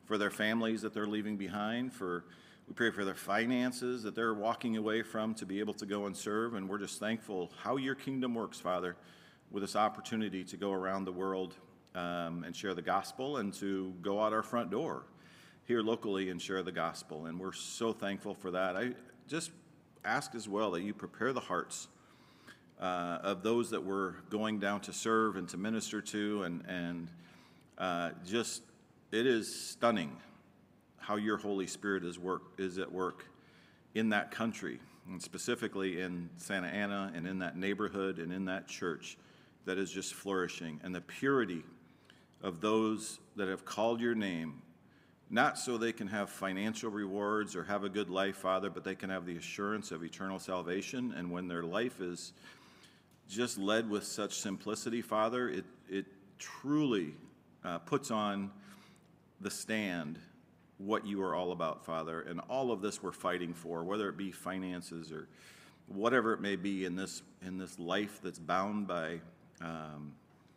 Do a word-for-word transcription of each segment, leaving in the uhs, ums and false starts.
for their families that they're leaving behind, for we pray for their finances that they're walking away from to be able to go and serve, and we're just thankful how your kingdom works, Father, with this opportunity to go around the world um, and share the gospel and to go out our front door here locally and share the gospel, and we're so thankful for that. I just ask as well that you prepare the hearts uh, of those that we're going down to serve and to minister to, and, and uh, just, it is stunning how your Holy Spirit is work is at work in that country, and specifically in Santa Ana and in that neighborhood and in that church that is just flourishing, and the purity of those that have called your name, not so they can have financial rewards or have a good life, Father, but they can have the assurance of eternal salvation. And when their life is just led with such simplicity, Father, it, it truly uh, puts on the stand what you are all about, Father, and all of this we're fighting for, whether it be finances or whatever it may be in this in this life that's bound by um,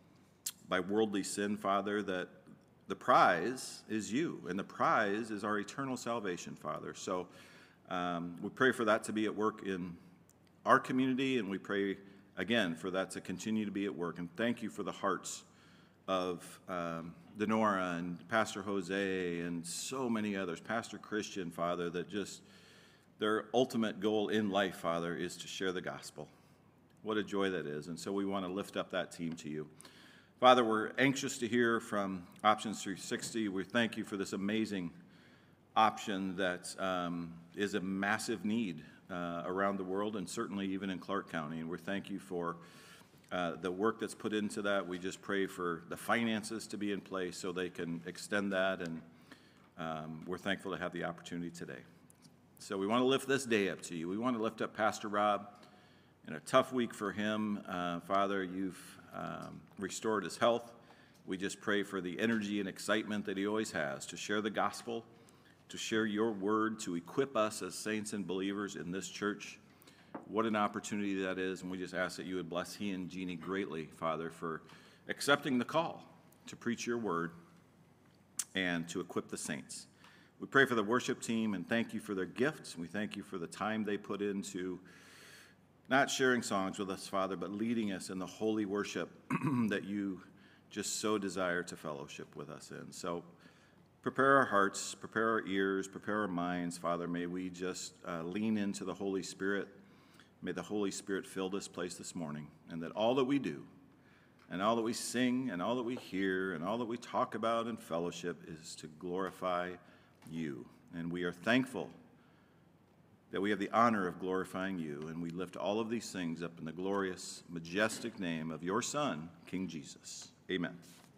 by worldly sin, Father, that the prize is you, and the prize is our eternal salvation, Father. So um, we pray for that to be at work in our community, and we pray, again, for that to continue to be at work. And thank you for the hearts of um, Denora and Pastor Jose and so many others, Pastor Christian, Father, that just their ultimate goal in life, Father, is to share the gospel. What a joy that is. And so we want to lift up that team to you. Father, we're anxious to hear from Options three sixty. We thank you for this amazing option that um, is a massive need uh, around the world, and certainly even in Clark County. And we thank you for Uh, the work that's put into that. We just pray for the finances to be in place so they can extend that, and um, we're thankful to have the opportunity today. So we want to lift this day up to you. We want to lift up Pastor Rob in a tough week for him. Uh, Father, you've um, restored his health. We just pray for the energy and excitement that he always has to share the gospel, to share your word, to equip us as saints and believers in this church. What an opportunity that is, and we just ask that you would bless he and Jeannie greatly, Father, for accepting the call to preach your word and to equip the saints. We pray for the worship team and thank you for their gifts. We thank you for the time they put into not sharing songs with us, Father, but leading us in the holy worship that you just so desire to fellowship with us in. So prepare our hearts, prepare our ears, prepare our minds, Father. May we just uh, lean into the Holy Spirit. May the Holy Spirit fill this place this morning, and that all that we do, and all that we sing, and all that we hear, and all that we talk about in fellowship is to glorify you. And we are thankful that we have the honor of glorifying you, and we lift all of these things up in the glorious, majestic name of your Son, King Jesus. Amen.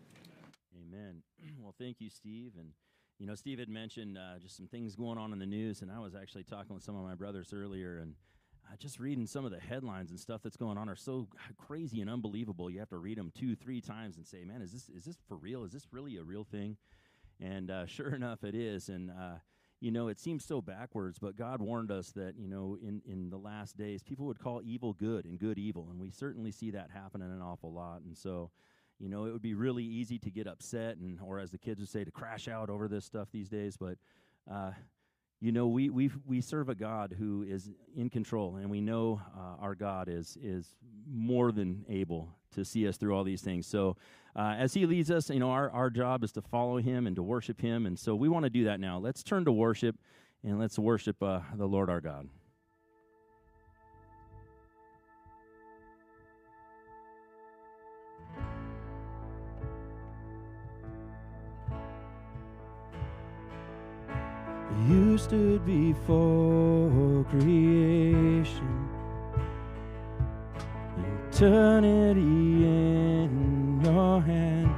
Amen. Well, thank you, Steve. And, you know, Steve had mentioned uh, just some things going on in the news, and I was actually talking with some of my brothers earlier, and Uh, just reading some of the headlines and stuff that's going on are so crazy and unbelievable. You have to read them two, three times and say, man, is this is this for real? Is this really a real thing? And uh, sure enough, it is. And, uh, you know, it seems so backwards, but God warned us that, you know, in, in the last days, people would call evil good and good evil. And we certainly see that happening an awful lot. And so, you know, it would be really easy to get upset and, or as the kids would say, to crash out over this stuff these days. But, uh You know, we we we serve a God who is in control, and we know uh, our God is is more than able to see us through all these things. So uh, as he leads us, you know, our, our job is to follow him and to worship him, and so we want to do that now. Let's turn to worship, and let's worship uh, the Lord our God. You stood before creation, eternity in your hand.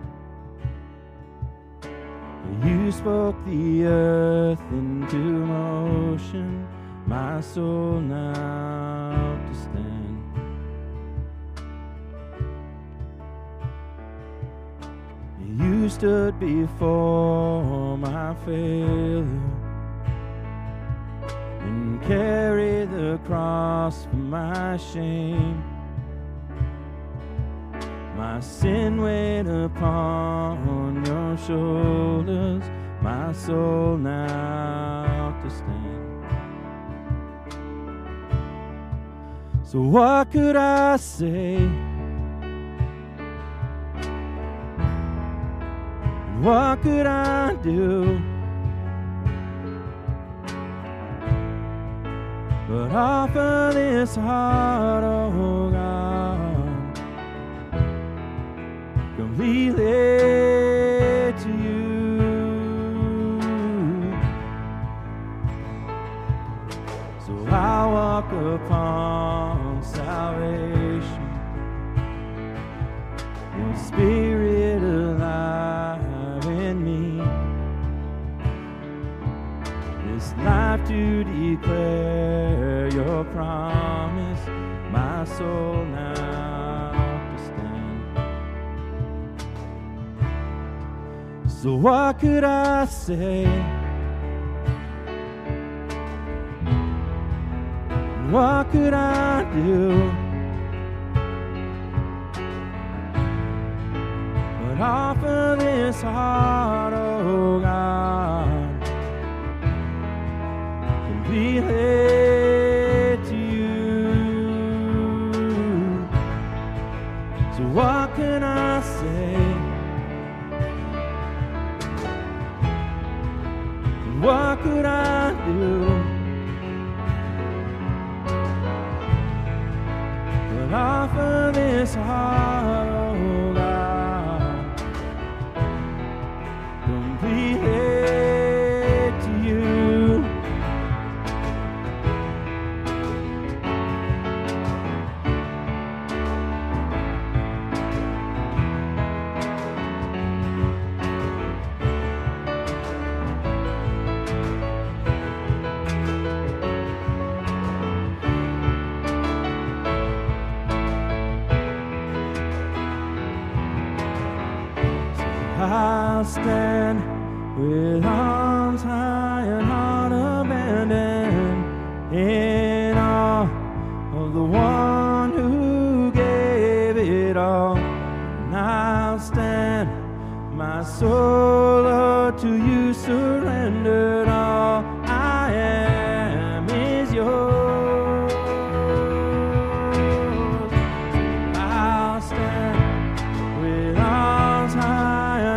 You spoke the earth into motion, my soul now to stand. You stood before my failure and carried the cross for my shame. My sin weighed upon your shoulders, soul now to stand. So what could I say? And what could I do but offer this heart, oh God, completely to you? So I walk upon salvation, your Spirit alive in me, this life to declare your promise, my soul now to stand. So what could I say? What could I do but offer this heart, oh God, completely to you? So what can I say? What could I do but offer this heart, oh God, completely to you? I'll stand with arms high and heart abandoned in awe of the one who gave it all. And I'll stand, my soul, Lord, to you surrendered. All I am is yours. I'll stand with arms high,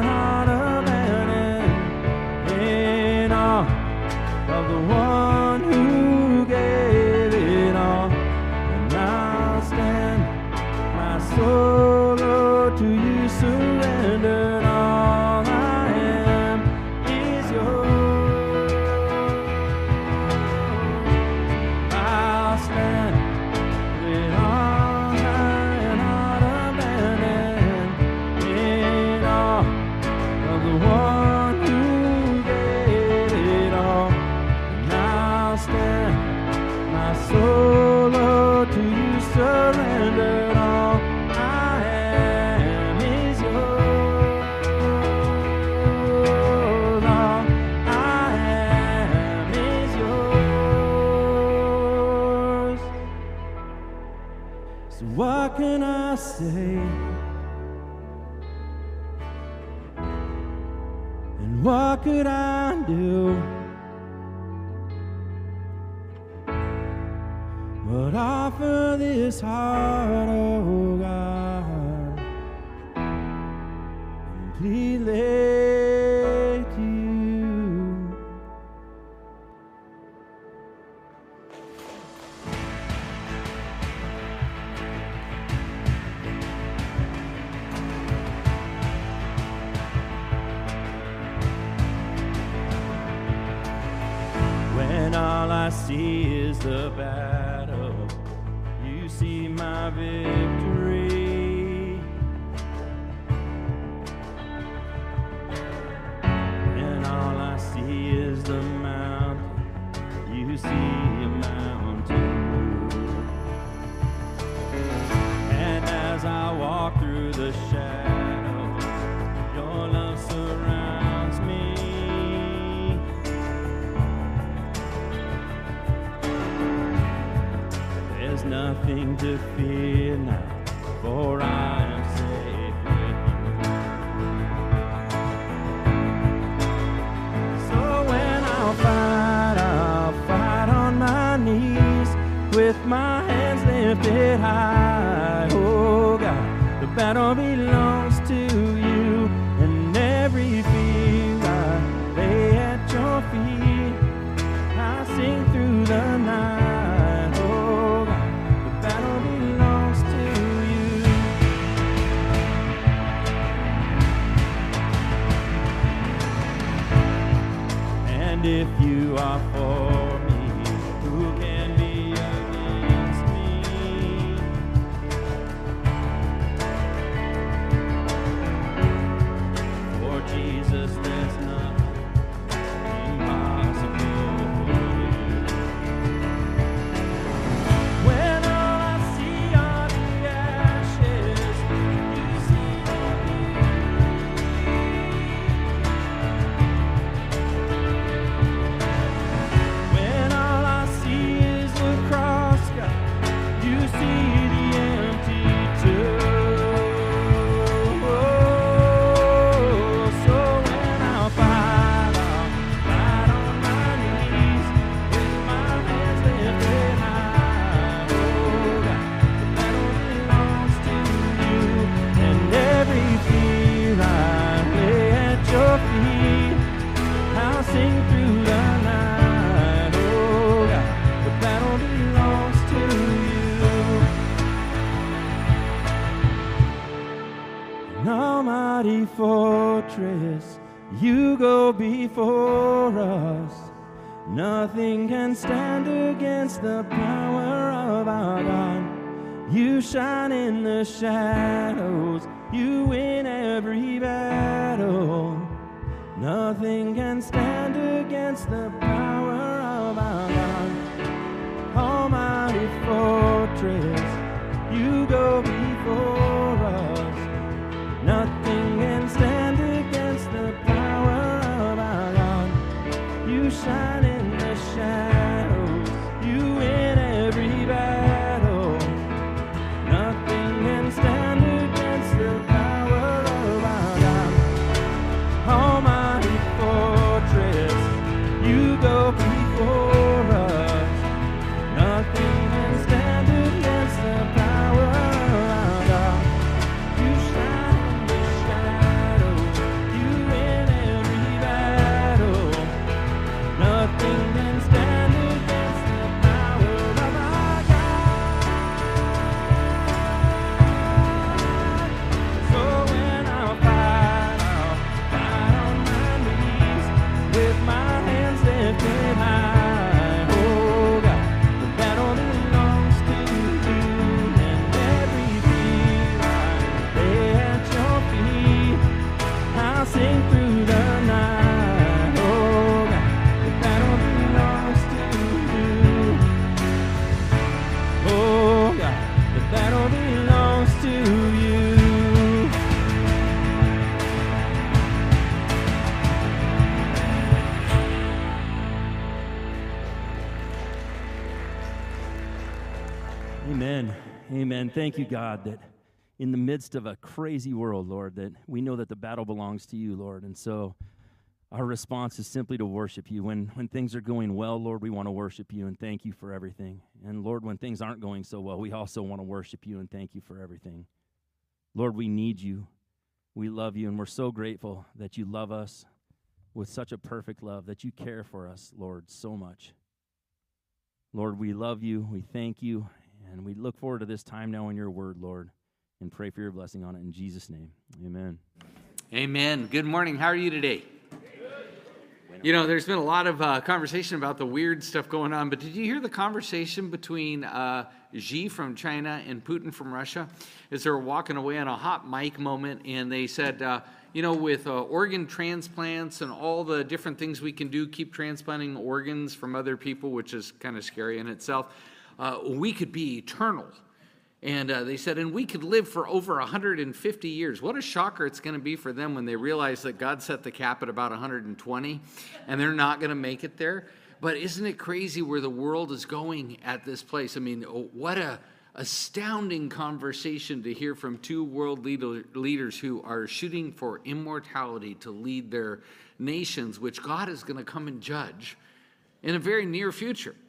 of the one who gave it all. And I'll stand, my soul, Lord, to you surrendered. All I am is yours. I'll stand with arms high and heart abandoned in awe of the one who gave it all. Stand, my soul, Lord, to you surrendered. All I am is yours. All I am is yours. So what can I say? And what could I do but offer this heart, oh God, completely to you? When all I see is the battle, you see my victory. When all I see is the mountain, you see a mountain move. And as I walk through the shadows, your love surrounds me. There's nothing to fear now, for I am safe with you. So with my hands lifted high. Oh God, the battle belongs to you, and every fear I lay at your feet. I sing through the night. Oh God, the battle belongs to you. And if you are for me, who can be against me? For Jesus, there's nothing impossible for you. When all I see are the ashes, you see the When all I see is the cross, God, you see the empty tomb. Oh, so when I'll fight, I'll fight on my knees with my hands lifted high. Oh, God, the battle belongs to you, and every fear I lay at your feet. I'll sing through the night. Oh God, the battle belongs to you. An almighty fortress, you go before us. Nothing can stand against the power of our God. You shine in the shadows, you win every battle. Nothing can stand against the power of our God. Almighty fortress, you go before us. Nothing can stand against the power of our God. You shine in the shadows, you win every battle. Nothing can stand against the power of our God. Almighty fortress, you go before us. Nothing can stand against the power of our God. You shine in the shadows, you win every battle. Nothing can stand against the power of our God. So when I'll fight, I'll fight on my knees with my hands lifted high. Oh God, the battle belongs to you, and every fear I lay at your feet. I'll sing through the night. Oh God, the battle belongs to you. Oh God, the battle belongs to you. Amen. Amen. Thank you, God, that in the midst of a crazy world, Lord, that we know that the battle belongs to you, Lord. And so our response is simply to worship you. When when things are going well, Lord, we want to worship you and thank you for everything. And Lord, when things aren't going so well, we also want to worship you and thank you for everything. Lord, we need you. We love you, and we're so grateful that you love us with such a perfect love, that you care for us, Lord, so much. Lord, we love you, we thank you, and we look forward to this time now in your word, Lord, and pray for your blessing on it in Jesus' name. Amen. Amen. Good morning. How are you today? You know, there's been a lot of uh, conversation about the weird stuff going on, but did you hear the conversation between uh, Xi from China and Putin from Russia as they were walking away on a hot mic moment, and they said, uh, you know, with uh, organ transplants and all the different things we can do, keep transplanting organs from other people, which is kind of scary in itself, uh, we could be eternal. And uh, they said, and we could live for over one hundred fifty years. What a shocker it's going to be for them when they realize that God set the cap at about one hundred twenty, and they're not going to make it there. But isn't it crazy where the world is going at this place? I mean, what a astounding conversation to hear from two world leader, leaders who are shooting for immortality to lead their nations, which God is going to come and judge in a very near future.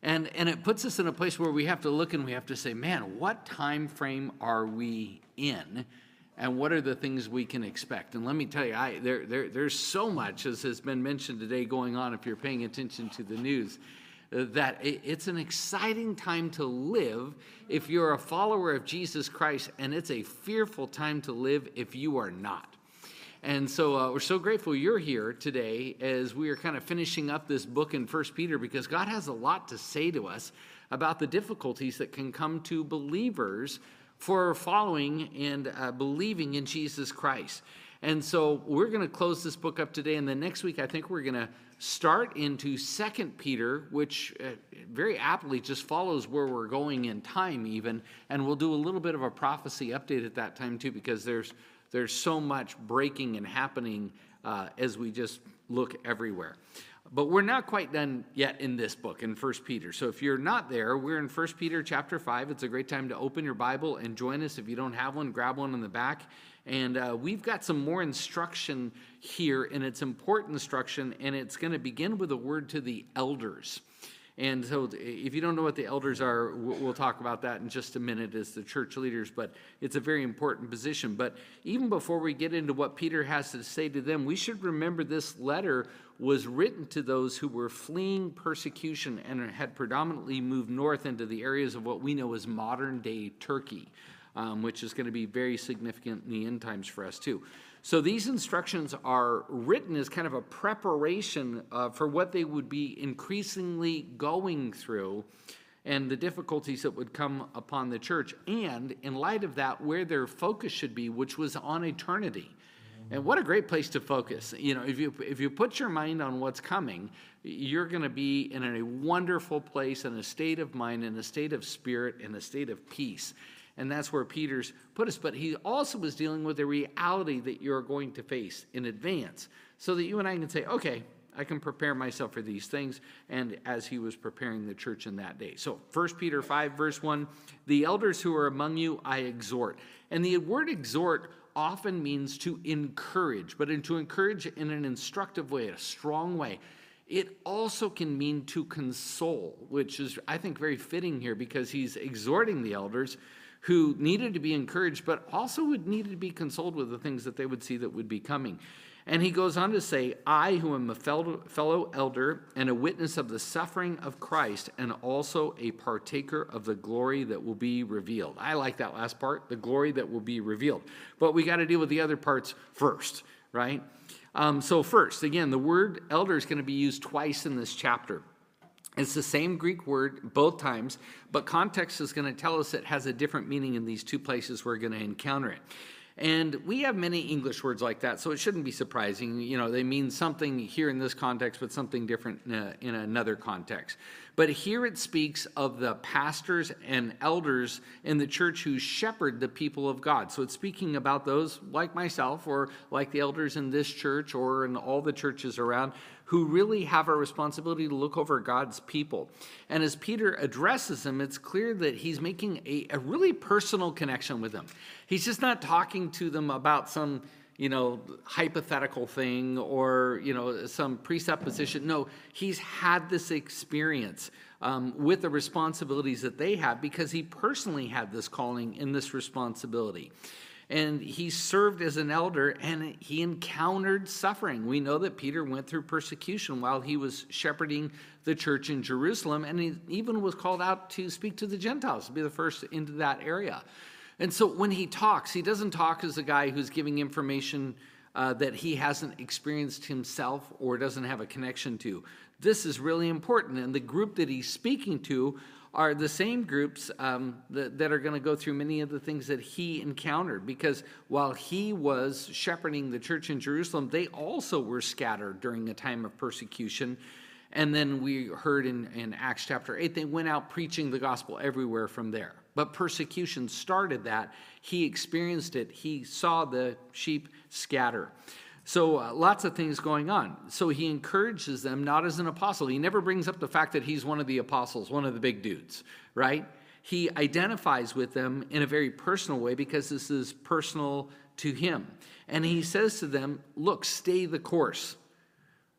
And, and it puts us in a place where we have to look and we have to say, man, what time frame are we in? And what are the things we can expect? And let me tell you, I, there, there, there's so much, as has been mentioned today, going on if you're paying attention to the news, uh, that it, it's an exciting time to live if you're a follower of Jesus Christ, and it's a fearful time to live if you are not. And so uh, we're so grateful you're here today as we are kind of finishing up this book in First Peter, because God has a lot to say to us about the difficulties that can come to believers for following and uh, believing in Jesus Christ. And so we're going to close this book up today, and then next week I think we're going to start into Second Peter, which uh, very aptly just follows where we're going in time even, and we'll do a little bit of a prophecy update at that time too, because there's there's so much breaking and happening uh, as we just look everywhere. But we're not quite done yet in this book, in First Peter. So if you're not there, we're in First Peter chapter five. It's a great time to open your Bible and join us. If you don't have one, grab one in the back. And uh, we've got some more instruction here, and it's important instruction, and it's going to begin with a word to the elders. And so if you don't know what the elders are, we'll talk about that in just a minute as the church leaders, but it's a very important position. But even before we get into what Peter has to say to them, we should remember this letter was written to those who were fleeing persecution and had predominantly moved north into the areas of what we know as modern-day Turkey, um, which is going to be very significant in the end times for us too. So these instructions are written as kind of a preparation uh, for what they would be increasingly going through and the difficulties that would come upon the church. And in light of that, where their focus should be, which was on eternity. And what a great place to focus. You know, if you if you put your mind on what's coming, you're going to be in a wonderful place, in a state of mind, in a state of spirit, in a state of peace. And that's where Peter's put us. But he also was dealing with the reality that you're going to face in advance, so that you and I can say, okay, I can prepare myself for these things, and as he was preparing the church in that day. So First Peter five, verse one, the elders who are among you, I exhort. And the word exhort often means to encourage, but in to encourage in an instructive way, a strong way. It also can mean to console, which is, I think, very fitting here, because he's exhorting the elders who needed to be encouraged, but also would needed to be consoled with the things that they would see that would be coming. And he goes on to say, I, who am a fellow elder and a witness of the suffering of Christ, and also a partaker of the glory that will be revealed. I like that last part, the glory that will be revealed. But we got to deal with the other parts first, right? Um, so first, again, the word elder is going to be used twice in this chapter. It's the same Greek word both times, but context is going to tell us it has a different meaning in these two places we're going to encounter it. And we have many English words like that, so it shouldn't be surprising. You know, they mean something here in this context, but something different in, a, in another context. But here it speaks of the pastors and elders in the church who shepherd the people of God. So it's speaking about those like myself, or like the elders in this church or in all the churches around, who really have a responsibility to look over God's people. And as Peter addresses them, it's clear that he's making a, a really personal connection with them. He's just not talking to them about some, you know, hypothetical thing or, you know, some presupposition. No, he's had this experience um, with the responsibilities that they have, because he personally had this calling and this responsibility. And he served as an elder, and he encountered suffering. We know that Peter went through persecution while he was shepherding the church in Jerusalem, and he even was called out to speak to the Gentiles, to be the first into that area. And so when he talks, he doesn't talk as a guy who's giving information uh, that he hasn't experienced himself or doesn't have a connection to. This is really important, and the group that he's speaking to are the same groups um, that, that are going to go through many of the things that he encountered, because while he was shepherding the church in Jerusalem, they also were scattered during a time of persecution. And then we heard in, in Acts chapter eight, they went out preaching the gospel everywhere from there. But persecution started that. He experienced it. He saw the sheep scatter. So uh, lots of things going on. So he encourages them, not as an apostle. He never brings up the fact that he's one of the apostles, one of the big dudes, right? He identifies with them in a very personal way, because this is personal to him. And he says to them, look, stay the course.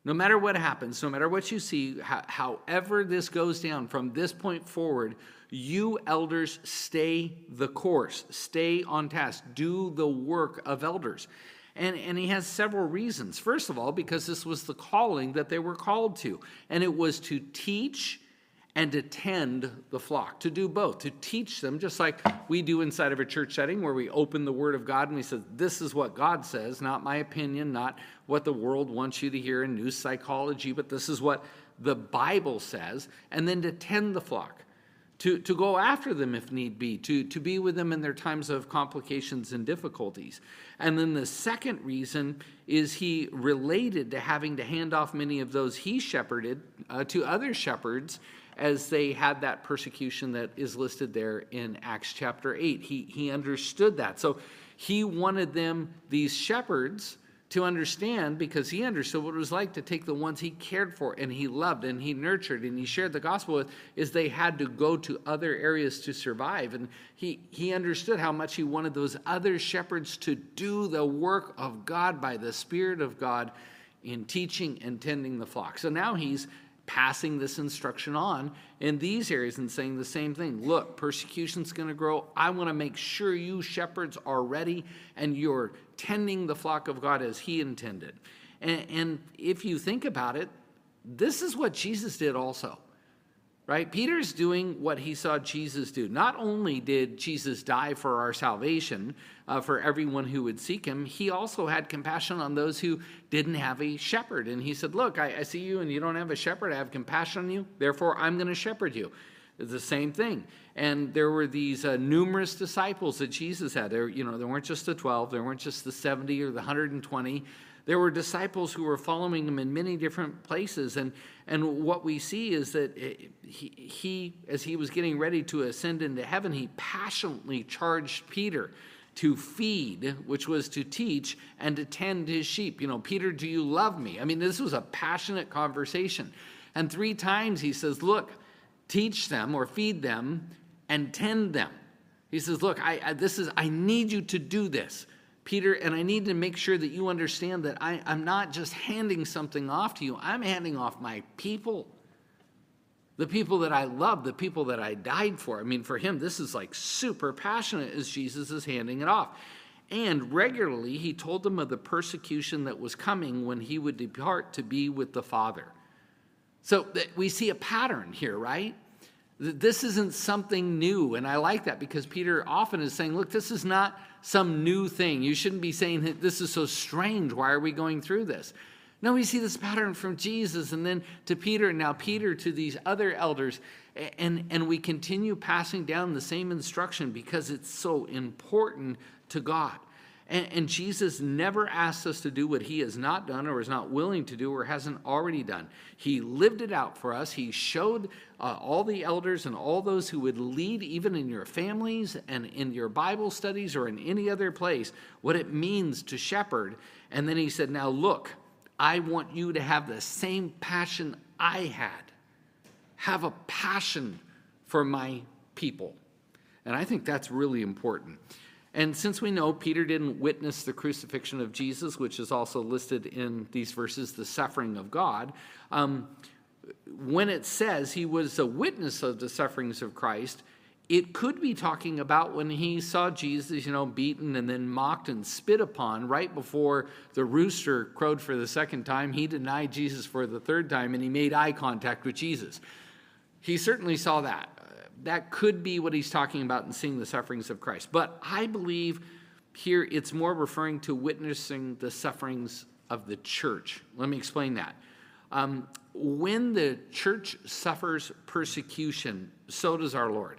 No matter what happens, no matter what you see, ho- however this goes down from this point forward, you elders stay the course, stay on task, do the work of elders. And, and he has several reasons. First of all, because this was the calling that they were called to, and it was to teach and to tend the flock, to do both, to teach them, just like we do inside of a church setting where we open the Word of God and we say, this is what God says, not my opinion, not what the world wants you to hear in news psychology, but this is what the Bible says, and then to tend the flock. To, to go after them if need be, to, to be with them in their times of complications and difficulties. And then the second reason is he related to having to hand off many of those he shepherded uh, to other shepherds as they had that persecution that is listed there in Acts chapter eight. He, he understood that. So he wanted them, these shepherds, to understand, because he understood what it was like to take the ones he cared for and he loved and he nurtured and he shared the gospel with, is they had to go to other areas to survive. And he, he understood how much he wanted those other shepherds to do the work of God by the Spirit of God in teaching and tending the flock. So now he's passing this instruction on in these areas and saying the same thing. Look, persecution's going to grow. I want to make sure you shepherds are ready and you're tending the flock of God as he intended. And, and if you think about it, this is what Jesus did also, right? Peter's doing what he saw Jesus do. Not only did Jesus die for our salvation, uh, for everyone who would seek him, he also had compassion on those who didn't have a shepherd. And he said, look, I, I see you and you don't have a shepherd. I have compassion on you. Therefore, I'm going to shepherd you. It's the same thing. And there were these uh, numerous disciples that Jesus had. There, you know, there weren't just the twelve. There weren't just the seventy or the one hundred twenty. There were disciples who were following him in many different places. And, and what we see is that he, he, as he was getting ready to ascend into heaven, he passionately charged Peter to feed, which was to teach, and to tend his sheep. You know, Peter, do you love me? I mean, this was a passionate conversation. And three times he says, look, teach them or feed them and tend them. He says, look, I, I this is I need you to do this, Peter, and I need to make sure that you understand that I, I'm not just handing something off to you. I'm handing off my people, the people that I love, the people that I died for. I mean, for him, this is like super passionate as Jesus is handing it off. And regularly, he told them of the persecution that was coming when he would depart to be with the Father. So we see a pattern here, right? This isn't something new, and I like that because Peter often is saying, look, this is not some new thing. You shouldn't be saying that this is so strange. Why are we going through this? No, we see this pattern from Jesus and then to Peter, and now Peter to these other elders, and, and we continue passing down the same instruction because it's so important to God. And, and Jesus never asks us to do what he has not done or is not willing to do or hasn't already done. He lived it out for us. He showed uh, all the elders and all those who would lead, even in your families and in your Bible studies or in any other place, what it means to shepherd. And then he said, now look, I want you to have the same passion I had. Have a passion for my people. And I think that's really important. And since we know Peter didn't witness the crucifixion of Jesus, which is also listed in these verses, the suffering of God, um, when it says he was a witness of the sufferings of Christ, it could be talking about when he saw Jesus, you know, beaten and then mocked and spit upon right before the rooster crowed for the second time. He denied Jesus for the third time, and he made eye contact with Jesus. He certainly saw that. That could be what he's talking about in seeing the sufferings of Christ. But I believe here it's more referring to witnessing the sufferings of the church. Let me explain that. Um, when the church suffers persecution, so does our Lord.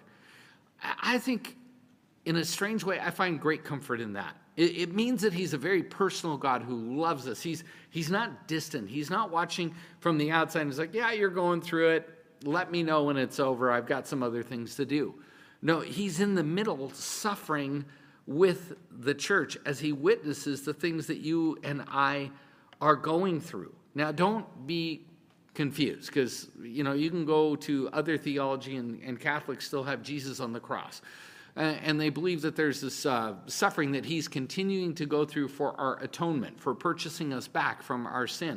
I think in a strange way, I find great comfort in that. It, it means that he's a very personal God who loves us. He's, he's not distant. He's not watching from the outside and he's like, yeah, you're going through it. Let me know when it's over. I've got some other things to do. No, he's in the middle suffering with the church as he witnesses the things that you and I are going through. Now, don't be confused because, you know, you can go to other theology and, and Catholics still have Jesus on the cross. Uh, and they believe that there's this uh, suffering that he's continuing to go through for our atonement, for purchasing us back from our sin.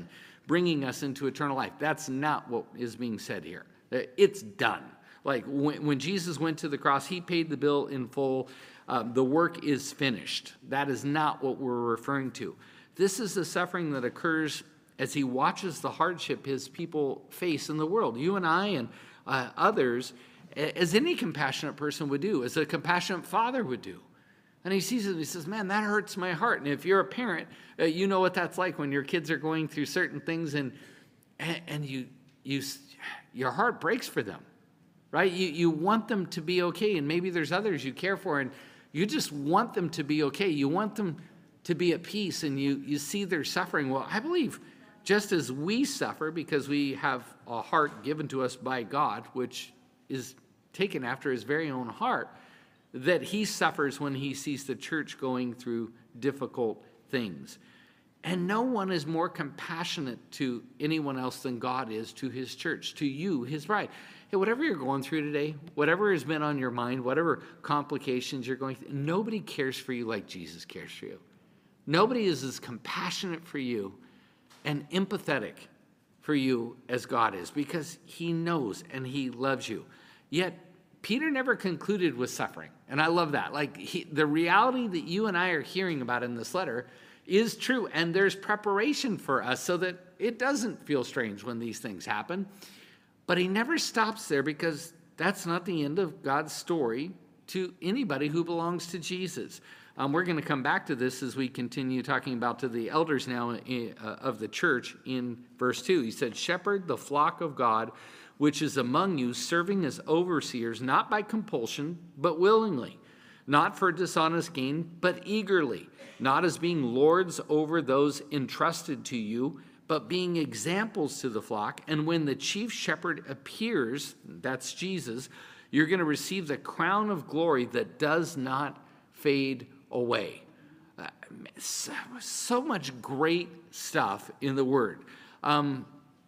bringing us into eternal life. That's not what is being said here. It's done. Like when, when Jesus went to the cross, he paid the bill in full. Um, the work is finished. That is not what we're referring to. This is the suffering that occurs as he watches the hardship his people face in the world. You and I and uh, others, as any compassionate person would do, as a compassionate father would do. And he sees it and he says, man, that hurts my heart. And if you're a parent, uh, you know what that's like when your kids are going through certain things and and, and you you your heart breaks for them, right? You, you want them to be okay. And maybe there's others you care for and you just want them to be okay. You want them to be at peace and you, you see their suffering. Well, I believe just as we suffer because we have a heart given to us by God, which is taken after his very own heart, that he suffers when he sees the church going through difficult things. And no one is more compassionate to anyone else than God is to his church, to you, his bride. Hey, whatever you're going through today, whatever has been on your mind, whatever complications you're going through, nobody cares for you like Jesus cares for you. Nobody is as compassionate for you and empathetic for you as God is, because he knows and he loves you. Yet, Peter never concluded with suffering. And I love that. Like he, the reality that you and I are hearing about in this letter is true. And there's preparation for us so that it doesn't feel strange when these things happen. But he never stops there, because that's not the end of God's story to anybody who belongs to Jesus. Um, we're going to come back to this as we continue talking about to the elders now in, uh, of the church in verse two. He said, shepherd the flock of God, which is among you, serving as overseers, not by compulsion, but willingly, not for dishonest gain, but eagerly, not as being lords over those entrusted to you, but being examples to the flock. And when the chief shepherd appears, that's Jesus, you're going to receive the crown of glory that does not fade away. Uh, so, so much great stuff in the Word. Um,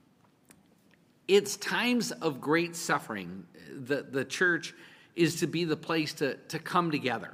It's times of great suffering. The, the church is to be the place to, to come together.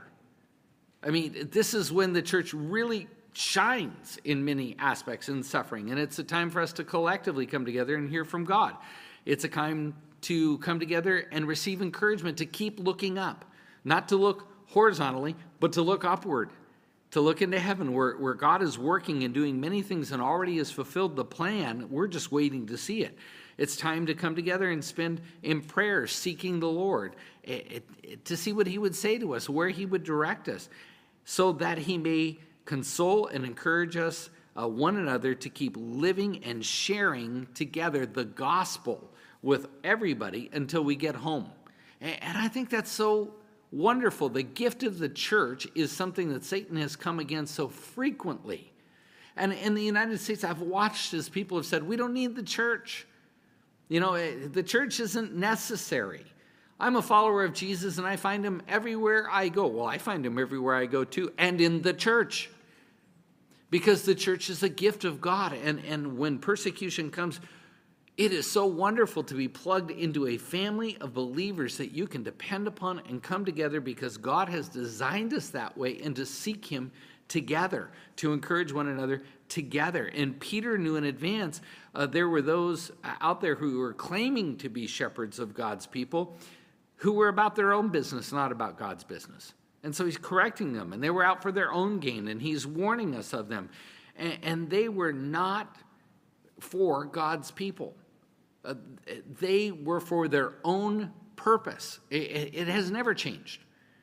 I mean, this is when the church really shines in many aspects in suffering. And it's a time for us to collectively come together and hear from God. It's a time to come together and receive encouragement to keep looking up. Not to look horizontally, but to look upward. To look into heaven where, where God is working and doing many things and already has fulfilled the plan. We're just waiting to see it. It's time to come together and spend in prayer, seeking the Lord, it, it, it, to see what he would say to us, where he would direct us, so that he may console and encourage us, uh, one another, to keep living and sharing together the gospel with everybody until we get home. And, and I think that's so wonderful. The gift of the church is something that Satan has come against so frequently. And in the United States, I've watched as people have said, we don't need the church. You know, the church isn't necessary. I'm a follower of Jesus and I find him everywhere I go. Well, I find him everywhere I go too, and in the church. Because the church is a gift of God. And, and when persecution comes, it is so wonderful to be plugged into a family of believers that you can depend upon and come together because God has designed us that way, and to seek him together, to encourage one another together. And Peter knew in advance uh, there were those out there who were claiming to be shepherds of God's people who were about their own business, not about God's business. And so he's correcting them, and they were out for their own gain, and he's warning us of them. And, and they were not for God's people. Uh, they were for their own purpose. It, it has never changed.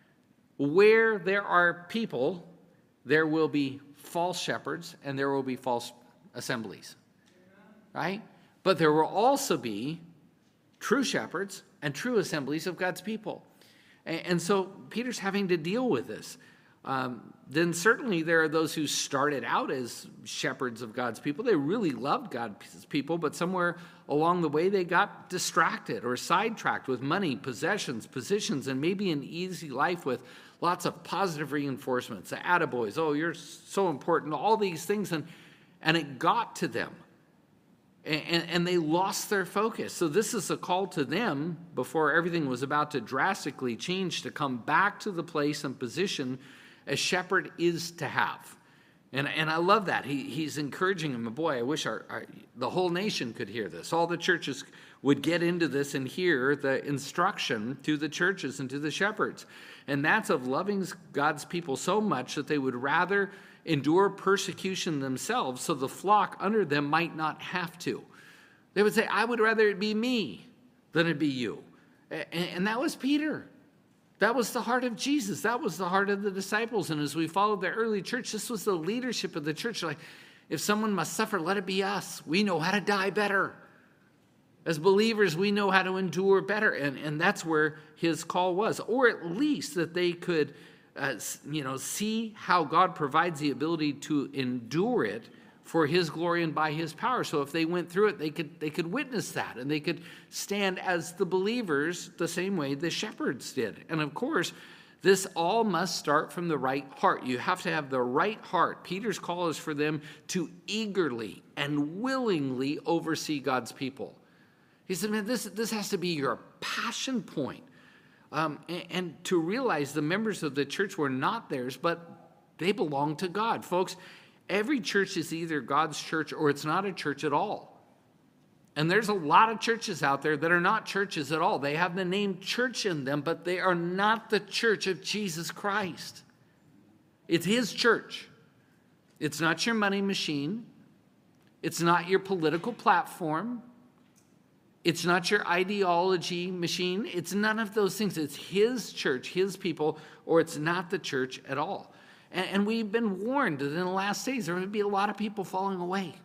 Where there are people, there will be false shepherds and there will be false assemblies, right? But there will also be true shepherds and true assemblies of God's people. And, and so Peter's having to deal with this. Um, then certainly there are those who started out as shepherds of God's people. They really loved God's people, but somewhere along the way they got distracted or sidetracked with money, possessions, positions, and maybe an easy life with lots of positive reinforcements, the attaboys, oh, you're so important, all these things, and, and it got to them. And, and they lost their focus. So this is a call to them, before everything was about to drastically change, to come back to the place and position a shepherd is to have. And, and I love that. He, he's encouraging them. And boy, I wish our, our, the whole nation could hear this. All the churches would get into this and hear the instruction to the churches and to the shepherds. And that's of loving God's people so much that they would rather endure persecution themselves so the flock under them might not have to. They would say, I would rather it be me than it be you. And, and that was Peter. That was the heart of Jesus. That was the heart of the disciples. And as we followed the early church, this was the leadership of the church. Like, if someone must suffer, let it be us. We know how to die better. As believers, we know how to endure better. And, and that's where his call was. Or at least that they could uh, you know, see how God provides the ability to endure it for his glory and by his power. So if they went through it, they could they could witness that, and they could stand as the believers the same way the shepherds did. And of course, this all must start from the right heart. You have to have the right heart. Peter's call is for them to eagerly and willingly oversee God's people. He said, man, this, this has to be your passion point. Um, and, and to realize the members of the church were not theirs, but they belong to God. Folks, every church is either God's church or it's not a church at all. And there's a lot of churches out there that are not churches at all. They have the name church in them, but they are not the church of Jesus Christ. It's his church. It's not your money machine. It's not your political platform. It's not your ideology machine. It's none of those things. It's his church, his people, or it's not the church at all. And we've been warned that in the last days there would be a lot of people falling away.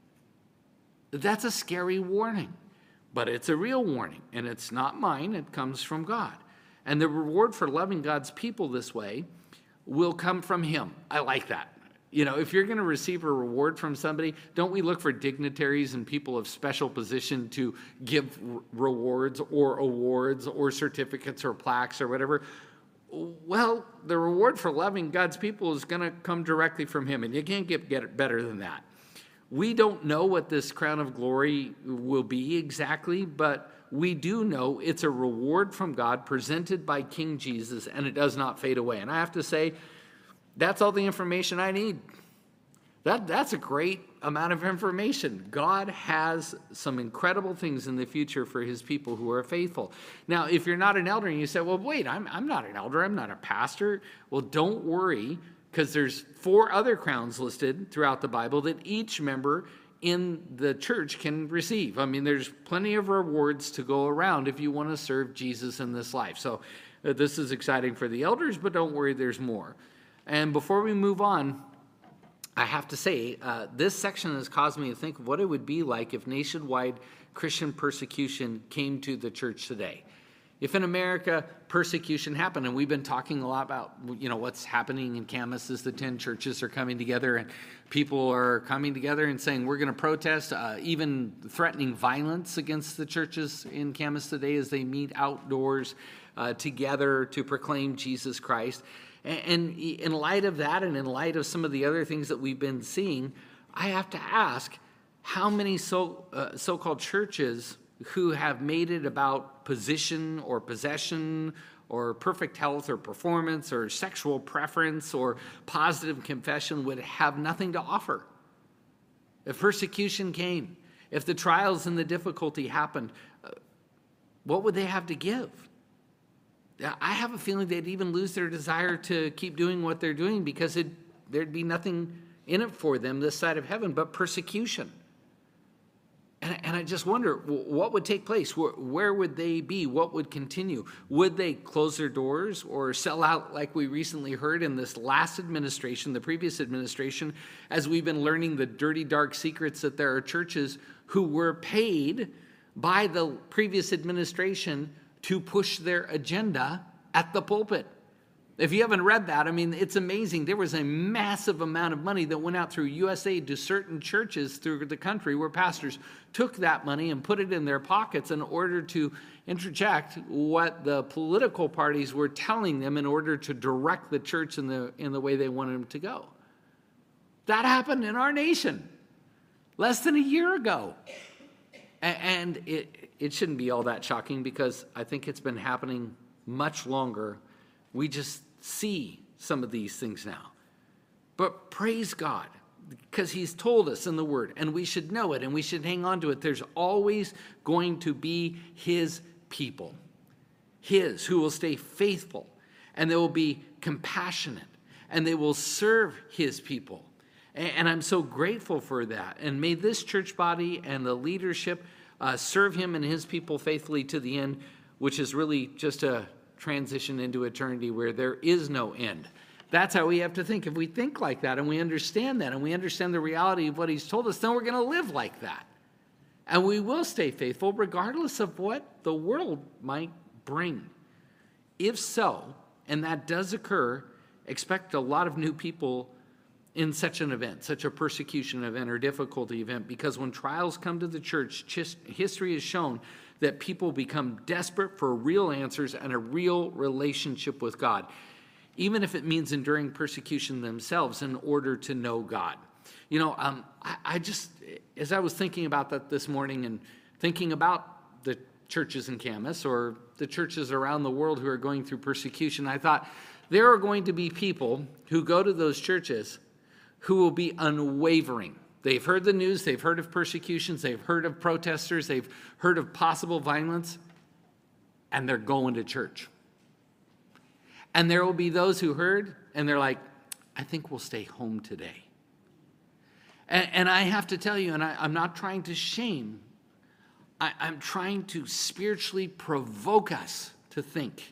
That's a scary warning, but it's a real warning, and it's not mine. It comes from God. And the reward for loving God's people this way will come from him. I like that. You know, if you're going to receive a reward from somebody, don't we look for dignitaries and people of special position to give rewards or awards or certificates or plaques or whatever? Well, the reward for loving God's people is going to come directly from him, and you can't get, get it better than that. We don't know what this crown of glory will be exactly, but we do know it's a reward from God presented by King Jesus, and it does not fade away. And I have to say, that's all the information I need. That, that's a great amount of information. God has some incredible things in the future for his people who are faithful. Now, if you're not an elder and you say, well, wait, I'm, I'm not an elder, I'm not a pastor. Well, don't worry, because there's four other crowns listed throughout the Bible that each member in the church can receive. I mean, there's plenty of rewards to go around if you want to serve Jesus in this life. So uh, this is exciting for the elders, but don't worry, there's more. And before we move on, I have to say, uh, this section has caused me to think of what it would be like if nationwide Christian persecution came to the church today. If in America persecution happened, and we've been talking a lot about, you know, what's happening in Camas as the ten churches are coming together, and people are coming together and saying we're going to protest, uh, even threatening violence against the churches in Camas today as they meet outdoors uh, together to proclaim Jesus Christ. And in light of that, and in light of some of the other things that we've been seeing, I have to ask, how many so, uh, so-called churches who have made it about position or possession or perfect health or performance or sexual preference or positive confession would have nothing to offer? If persecution came, if the trials and the difficulty happened, uh, what would they have to give? I have a feeling they'd even lose their desire to keep doing what they're doing because it, there'd be nothing in it for them this side of heaven but persecution. And, and I just wonder, what would take place? Where, where would they be? What would continue? Would they close their doors or sell out like we recently heard in this last administration, the previous administration, as we've been learning the dirty, dark secrets that there are churches who were paid by the previous administration to push their agenda at the pulpit. If you haven't read that, I mean, it's amazing. There was a massive amount of money that went out through U S A to certain churches through the country where pastors took that money and put it in their pockets in order to interject what the political parties were telling them in order to direct the church in the, in the way they wanted them to go. That happened in our nation less than a year ago. And it, it shouldn't be all that shocking because I think it's been happening much longer. We just see some of these things now. But praise God, because he's told us in the word, and we should know it, and we should hang on to it. There's always going to be his people, his, who will stay faithful, and they will be compassionate, and they will serve his people. And I'm so grateful for that. And may this church body and the leadership uh, serve him and his people faithfully to the end, which is really just a transition into eternity where there is no end. That's how we have to think. If we think like that and we understand that and we understand the reality of what he's told us, then we're going to live like that. And we will stay faithful regardless of what the world might bring. If so, and that does occur, expect a lot of new people in such an event, such a persecution event or difficulty event, because when trials come to the church, history has shown that people become desperate for real answers and a real relationship with God, even if it means enduring persecution themselves in order to know God. You know, um, I, I just, as I was thinking about that this morning and thinking about the churches in Camas or the churches around the world who are going through persecution, I thought there are going to be people who go to those churches who will be unwavering. They've heard the news, they've heard of persecutions, they've heard of protesters, they've heard of possible violence, and they're going to church. And there will be those who heard, and they're like, I think we'll stay home today. And, and I have to tell you, and I, I'm not trying to shame, I, I'm trying to spiritually provoke us to think,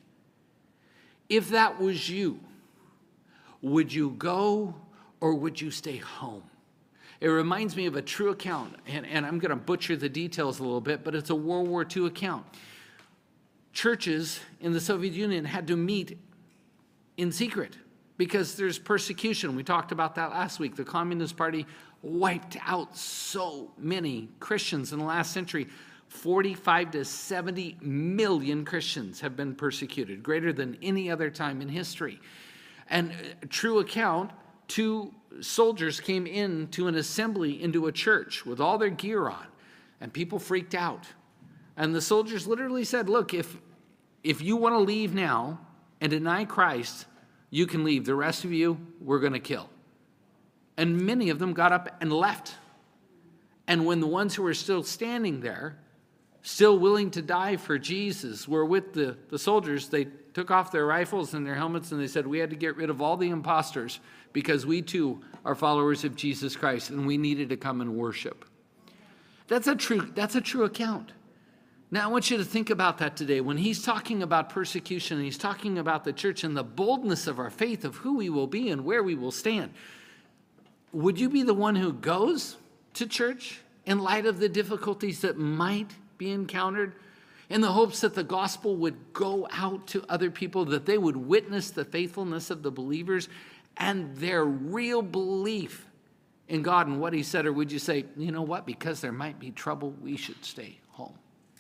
if that was you, would you go or would you stay home? It reminds me of a true account, and, and I'm going to butcher the details a little bit, but it's a World War Two account. Churches in the Soviet Union had to meet in secret because there's persecution. We talked about that last week. The Communist Party wiped out so many Christians in the last century. forty-five to seventy million Christians have been persecuted, greater than any other time in history. And a true account, two soldiers came into an assembly, into a church with all their gear on, and people freaked out. And the soldiers literally said, look, if, if you want to leave now and deny Christ, you can leave. The rest of you, we're going to kill. And many of them got up and left. And when the ones who were still standing there, still willing to die for Jesus, were with the, the soldiers, they took off their rifles and their helmets and they said, we had to get rid of all the imposters because we too are followers of Jesus Christ and we needed to come and worship. That's a true, that's a true account. Now I want you to think about that today. When he's talking about persecution and he's talking about the church and the boldness of our faith of who we will be and where we will stand, would you be the one who goes to church in light of the difficulties that might be encountered, in the hopes that the gospel would go out to other people, that they would witness the faithfulness of the believers and their real belief in God and what he said? Or would you say, you know what, because there might be trouble, we should stay home?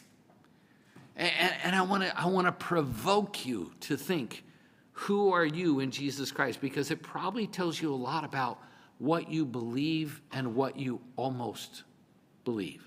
And, and I want to I want to provoke you to think, who are you in Jesus Christ? Because it probably tells you a lot about what you believe and what you almost believe.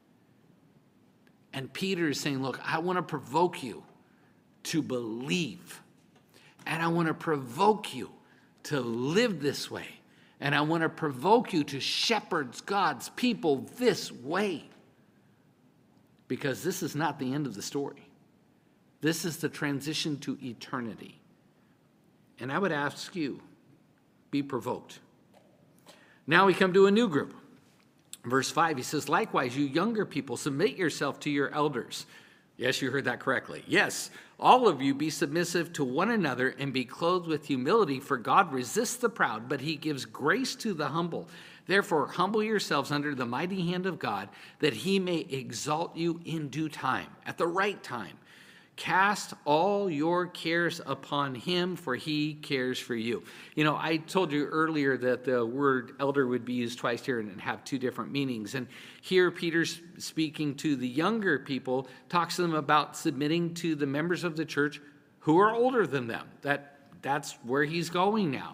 And Peter is saying, look, I want to provoke you to believe. And I want to provoke you to live this way. And I want to provoke you to shepherd God's people this way. Because this is not the end of the story. This is the transition to eternity. And I would ask you, be provoked. Now we come to a new group. Verse five, he says, likewise, you younger people, submit yourself to your elders. Yes, you heard that correctly. Yes, all of you be submissive to one another and be clothed with humility, for God resists the proud, but he gives grace to the humble. Therefore, humble yourselves under the mighty hand of God, that he may exalt you in due time, at the right time. Cast all your cares upon him, for he cares for you. You know, I told you earlier that the word elder would be used twice here and have two different meanings. And here Peter's speaking to the younger people, talks to them about submitting to the members of the church who are older than them. That, that's where he's going now.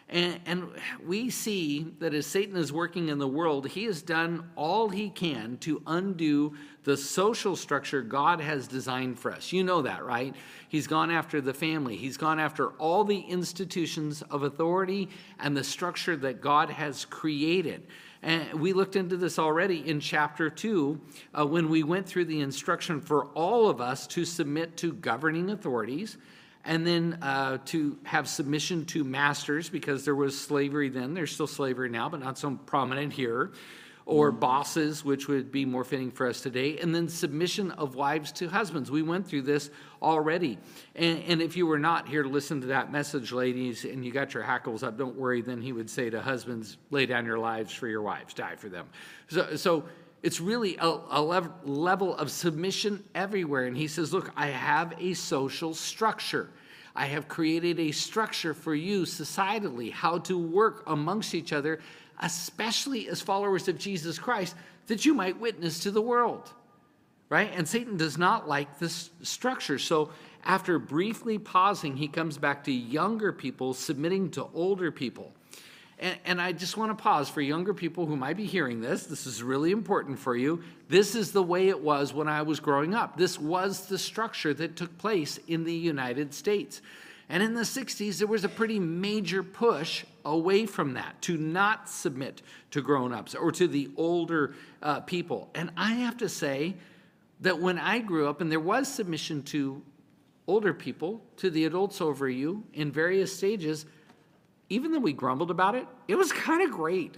And, and we see that as Satan is working in the world, he has done all he can to undo the social structure God has designed for us. You know that, right? He's gone after the family. He's gone after all the institutions of authority and the structure that God has created. And we looked into this already in chapter two uh, when we went through the instruction for all of us to submit to governing authorities, and then uh, to have submission to masters, because there was slavery then. There's still slavery now, but not so prominent here. Or bosses, which would be more fitting for us today. And then submission of wives to husbands. We went through this already. And, and if you were not here to listen to that message, ladies, and you got your hackles up, don't worry. Then he would say to husbands, lay down your lives for your wives, die for them. So, so it's really a, a level, level of submission everywhere. And he says, look, I have a social structure. I have created a structure for you societally, how to work amongst each other, especially as followers of Jesus Christ, that you might witness to the world, right? And Satan does not like this structure. So after briefly pausing, he comes back to younger people submitting to older people. And, and I just want to pause for younger people who might be hearing this. This is really important for you. This is the way it was when I was growing up. This was the structure that took place in the United States. And in the sixties, there was a pretty major push away from that, to not submit to grown-ups or to the older uh, people. And I have to say that when I grew up, and there was submission to older people, to the adults over you in various stages, even though we grumbled about it, it was kind of great.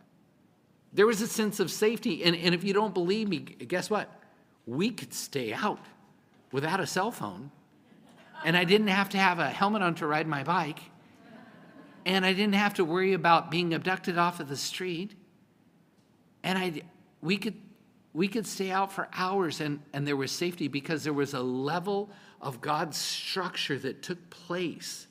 There was a sense of safety. And, and if you don't believe me, guess what? We could stay out without a cell phone. And I didn't have to have a helmet on to ride my bike. And I didn't have to worry about being abducted off of the street. And I, we could, we could stay out for hours, and, and there was safety because there was a level of God's structure that took place.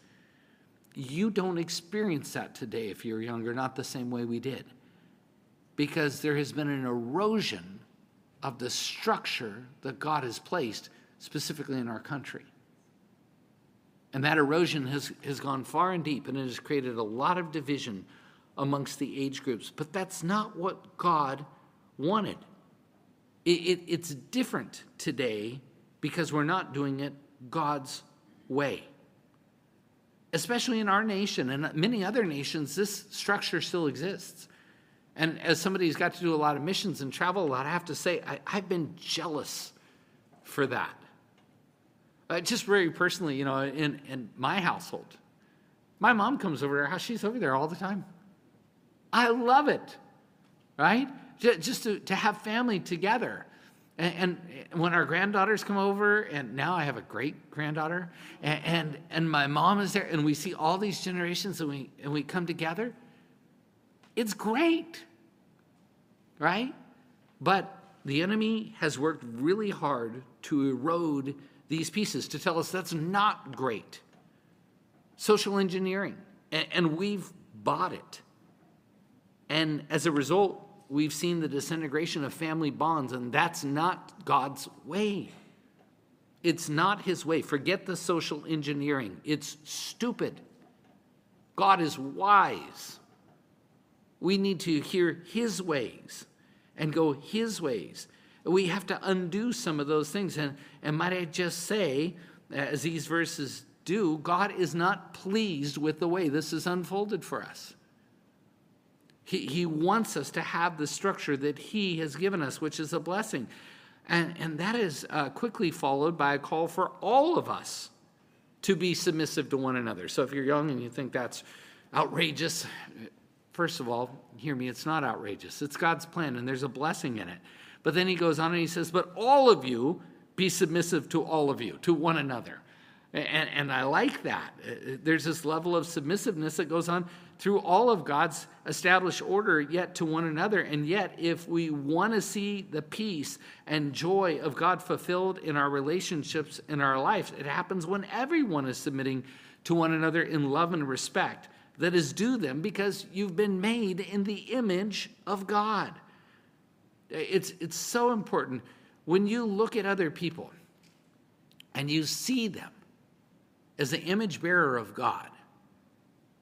You don't experience that today if you're younger, not the same way we did. Because there has been an erosion of the structure that God has placed specifically in our country. And that erosion has, has gone far and deep, and it has created a lot of division amongst the age groups. But that's not what God wanted. It, it, it's different today because we're not doing it God's way. Especially in our nation and many other nations, this structure still exists. And as somebody who's got to do a lot of missions and travel a lot, I have to say, I, I've been jealous for that. Uh, just very personally, you know, in, in my household, my mom comes over to our house. She's over there all the time. I love it, right? Just to, to have family together. And, and when our granddaughters come over, and now I have a great-granddaughter, and, and, and my mom is there, and we see all these generations, and we, and we come together, it's great, right? But the enemy has worked really hard to erode these pieces, to tell us that's not great. Social engineering, and, and we've bought it. And as a result, we've seen the disintegration of family bonds, and that's not God's way. It's not his way. Forget the social engineering. It's stupid. God is wise. We need to hear his ways and go his ways. We have to undo some of those things. And, and might I just say, as these verses do, God is not pleased with the way this is unfolded for us. He, he wants us to have the structure that he has given us, which is a blessing. And, and that is uh, quickly followed by a call for all of us to be submissive to one another. So if you're young and you think that's outrageous, first of all, hear me, it's not outrageous. It's God's plan, and there's a blessing in it. But then he goes on and he says, but all of you be submissive to all of you, to one another. And, and I like that. There's this level of submissiveness that goes on through all of God's established order, yet to one another. And yet, if we want to see the peace and joy of God fulfilled in our relationships, in our lives, it happens when everyone is submitting to one another in love and respect that is due them, because you've been made in the image of God. It's, it's so important. When you look at other people and you see them as the image bearer of God,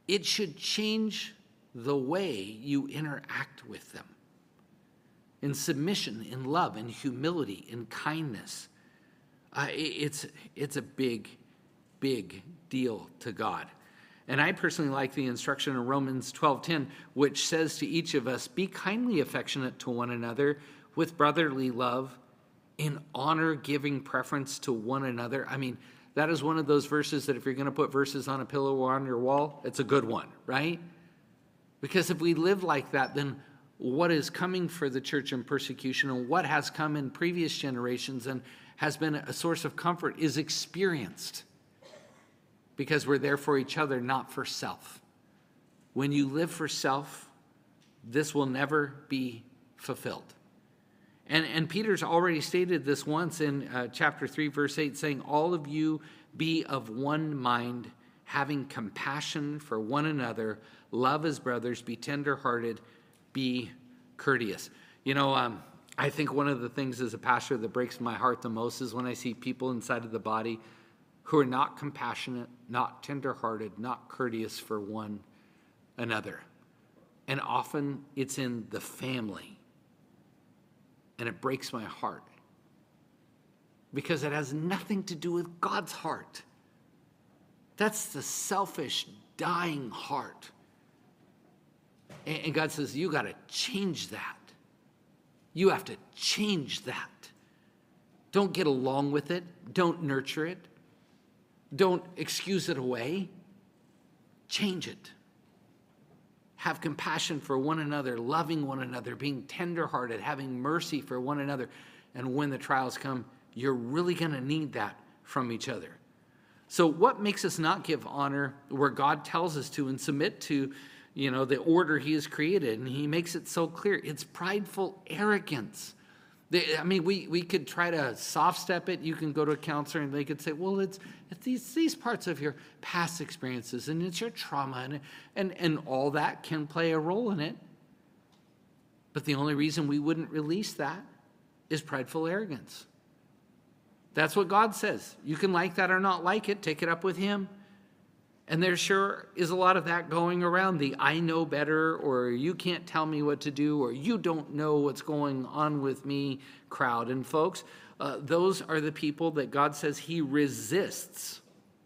it should change the way you interact with them. In submission, in love, in humility, in kindness. Uh, it, it's, it's a big, big deal to God. And I personally like the instruction in Romans twelve ten, which says to each of us, be kindly affectionate to one another with brotherly love, in honor, giving preference to one another. I mean, that is one of those verses that if you're going to put verses on a pillow or on your wall, it's a good one, right? Because if we live like that, then what is coming for the church in persecution and what has come in previous generations and has been a source of comfort is experienced. Because we're there for each other, not for self. When you live for self, this will never be fulfilled. And, and Peter's already stated this once in uh, chapter three, verse eight, saying, all of you be of one mind, having compassion for one another, love as brothers, be tenderhearted, be courteous. You know, um, I think one of the things as a pastor that breaks my heart the most is when I see people inside of the body who are not compassionate, not tenderhearted, not courteous for one another. And often it's in the family. And it breaks my heart. Because it has nothing to do with God's heart. That's the selfish, dying heart. And God says, you got to change that. You have to change that. Don't get along with it. Don't nurture it. Don't excuse it away. Change it. Have compassion for one another, loving one another, being tenderhearted, having mercy for one another. And when the trials come, you're really going to need that from each other. So what makes us not give honor where God tells us to and submit to, you know, the order he has created? And he makes it so clear. It's prideful arrogance. They, I mean, we, we could try to soft step it. You can go to a counselor and they could say, well, it's, it's these, these parts of your past experiences and it's your trauma and, and, and all that can play a role in it. But the only reason we wouldn't release that is prideful arrogance. That's what God says. You can like that or not like it. Take it up with him. And there sure is a lot of that going around, the I know better, or you can't tell me what to do, or you don't know what's going on with me crowd. And folks, uh, those are the people that God says he resists.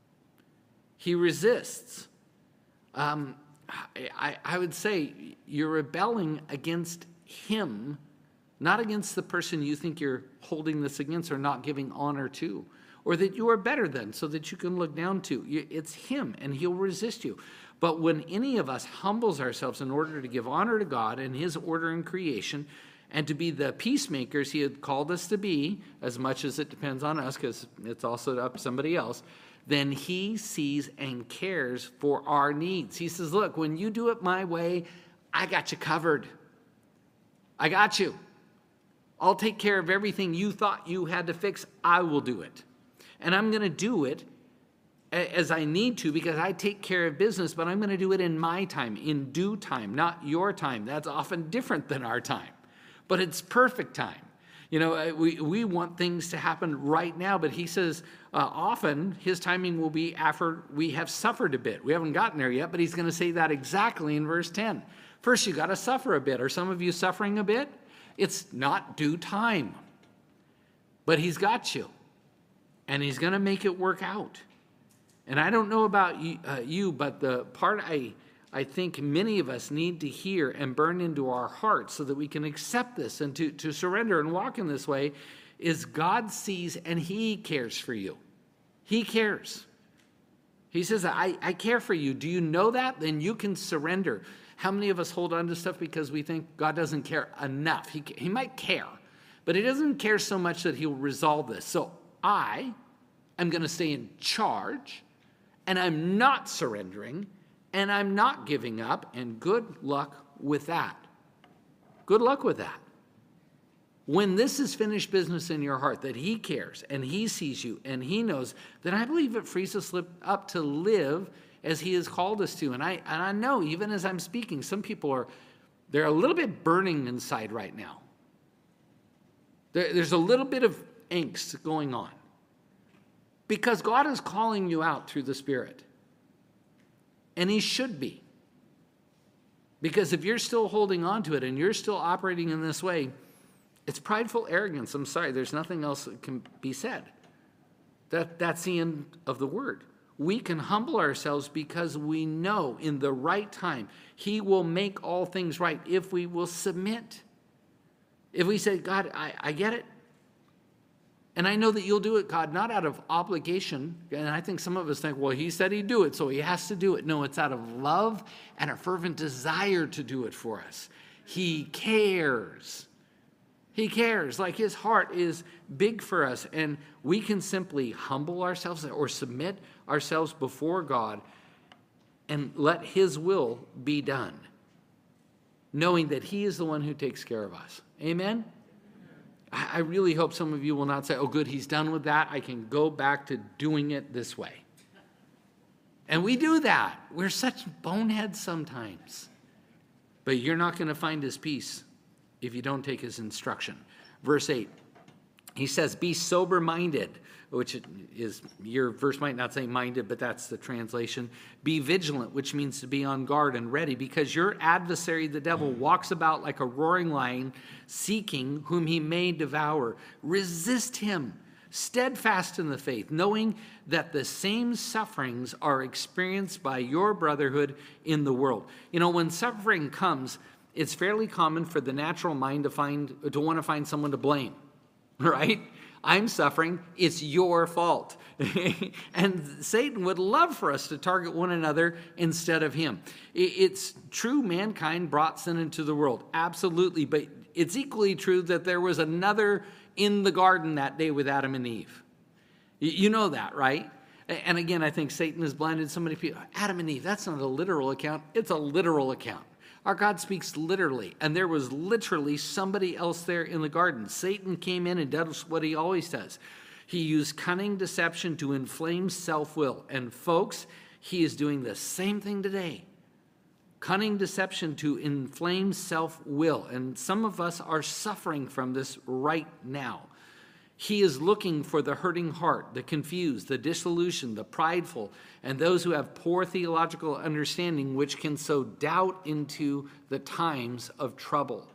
He resists. Um, I, I would say you're rebelling against him, not against the person you think you're holding this against or not giving honor to, or that you are better than so that you can look down to. It's him, and he'll resist you. But when any of us humbles ourselves in order to give honor to God and his order in creation and to be the peacemakers he had called us to be, as much as it depends on us, because it's also up to somebody else, then he sees and cares for our needs. He says, look, when you do it my way, I got you covered. I got you. I'll take care of everything you thought you had to fix. I will do it. And I'm going to do it as I need to because I take care of business, but I'm going to do it in my time, in due time, not your time. That's often different than our time, but it's perfect time. You know, we, we want things to happen right now, but he says uh, often his timing will be after we have suffered a bit. We haven't gotten there yet, but he's going to say that exactly in verse ten. First, you got to suffer a bit. Are some of you suffering a bit? It's not due time, but he's got you. And he's going to make it work out. And I don't know about you, uh, you, but the part I, I think many of us need to hear and burn into our hearts so that we can accept this and to, to surrender and walk in this way is God sees and he cares for you. He cares. He says, I, I care for you. Do you know that? Then you can surrender. How many of us hold on to stuff because we think God doesn't care enough? He, he might care, but he doesn't care so much that he'll resolve this. So I am going to stay in charge, and I'm not surrendering, and I'm not giving up, and good luck with that. Good luck with that. When this is finished business in your heart, that he cares, and he sees you, and he knows, then I believe it frees us up to live as he has called us to. And I, and I know, even as I'm speaking, some people are, they're a little bit burning inside right now. There, there's a little bit of angst going on. Because God is calling you out through the Spirit. And he should be. Because if you're still holding on to it and you're still operating in this way, it's prideful arrogance. I'm sorry, there's nothing else that can be said. That, that's the end of the word. We can humble ourselves because we know in the right time he will make all things right if we will submit. If we say, God, I, I get it. And I know that you'll do it, God, not out of obligation. And I think some of us think, well, he said he'd do it, so he has to do it. No, it's out of love and a fervent desire to do it for us. He cares. He cares. Like his heart is big for us. And we can simply humble ourselves or submit ourselves before God and let his will be done, knowing that he is the one who takes care of us. Amen? I really hope some of you will not say, oh, good, he's done with that. I can go back to doing it this way. And we do that. We're such boneheads sometimes. But you're not going to find his peace if you don't take his instruction. Verse eight, he says, be sober-minded, which is, your verse might not say minded, but that's the translation. Be vigilant, which means to be on guard and ready, because your adversary, the devil, walks about like a roaring lion, seeking whom he may devour. Resist him, steadfast in the faith, knowing that the same sufferings are experienced by your brotherhood in the world. You know, when suffering comes, it's fairly common for the natural mind to find to want to find someone to blame, right? I'm suffering, it's your fault. And Satan would love for us to target one another instead of him. It's true mankind brought sin into the world, absolutely, but it's equally true that there was another in the garden that day with Adam and Eve. You know that, right? And again, I think Satan has blinded so many people. Adam and Eve, that's not a literal account, it's a literal account. Our God speaks literally, and there was literally somebody else there in the garden. Satan came in and does what he always does. He used cunning deception to inflame self-will. And folks, he is doing the same thing today. Cunning deception to inflame self-will. And some of us are suffering from this right now. He is looking for the hurting heart, the confused, the disillusioned, the prideful, and those who have poor theological understanding, which can sow doubt into the times of trouble.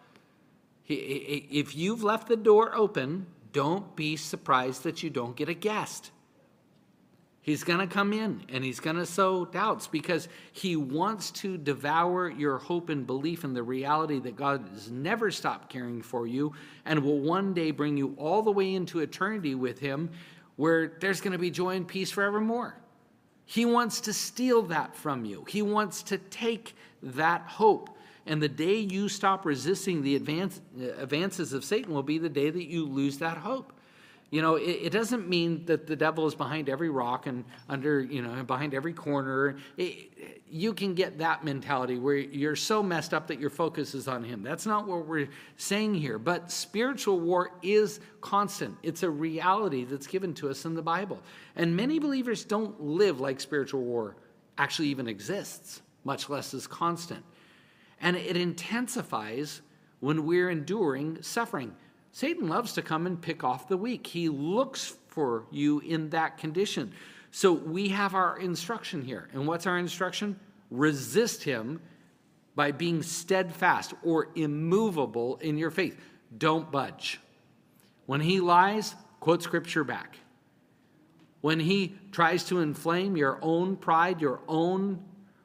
If you've left the door open, don't be surprised that you don't get a guest. He's going to come in and he's going to sow doubts because he wants to devour your hope and belief in the reality that God has never stopped caring for you and will one day bring you all the way into eternity with him where there's going to be joy and peace forevermore. He wants to steal that from you. He wants to take that hope. And the day you stop resisting the advance, advances of Satan will be the day that you lose that hope. You know, it, it doesn't mean that the devil is behind every rock and under, you know, behind every corner. It, you can get that mentality where you're so messed up that your focus is on him. That's not what we're saying here. But spiritual war is constant. It's a reality that's given to us in the Bible. And many believers don't live like spiritual war actually even exists, much less is constant. And it intensifies when we're enduring suffering. Satan loves to come and pick off the weak. He looks for you in that condition. So we have our instruction here. And what's our instruction? Resist him by being steadfast or immovable in your faith. Don't budge. When he lies, quote scripture back. When he tries to inflame your own pride, your own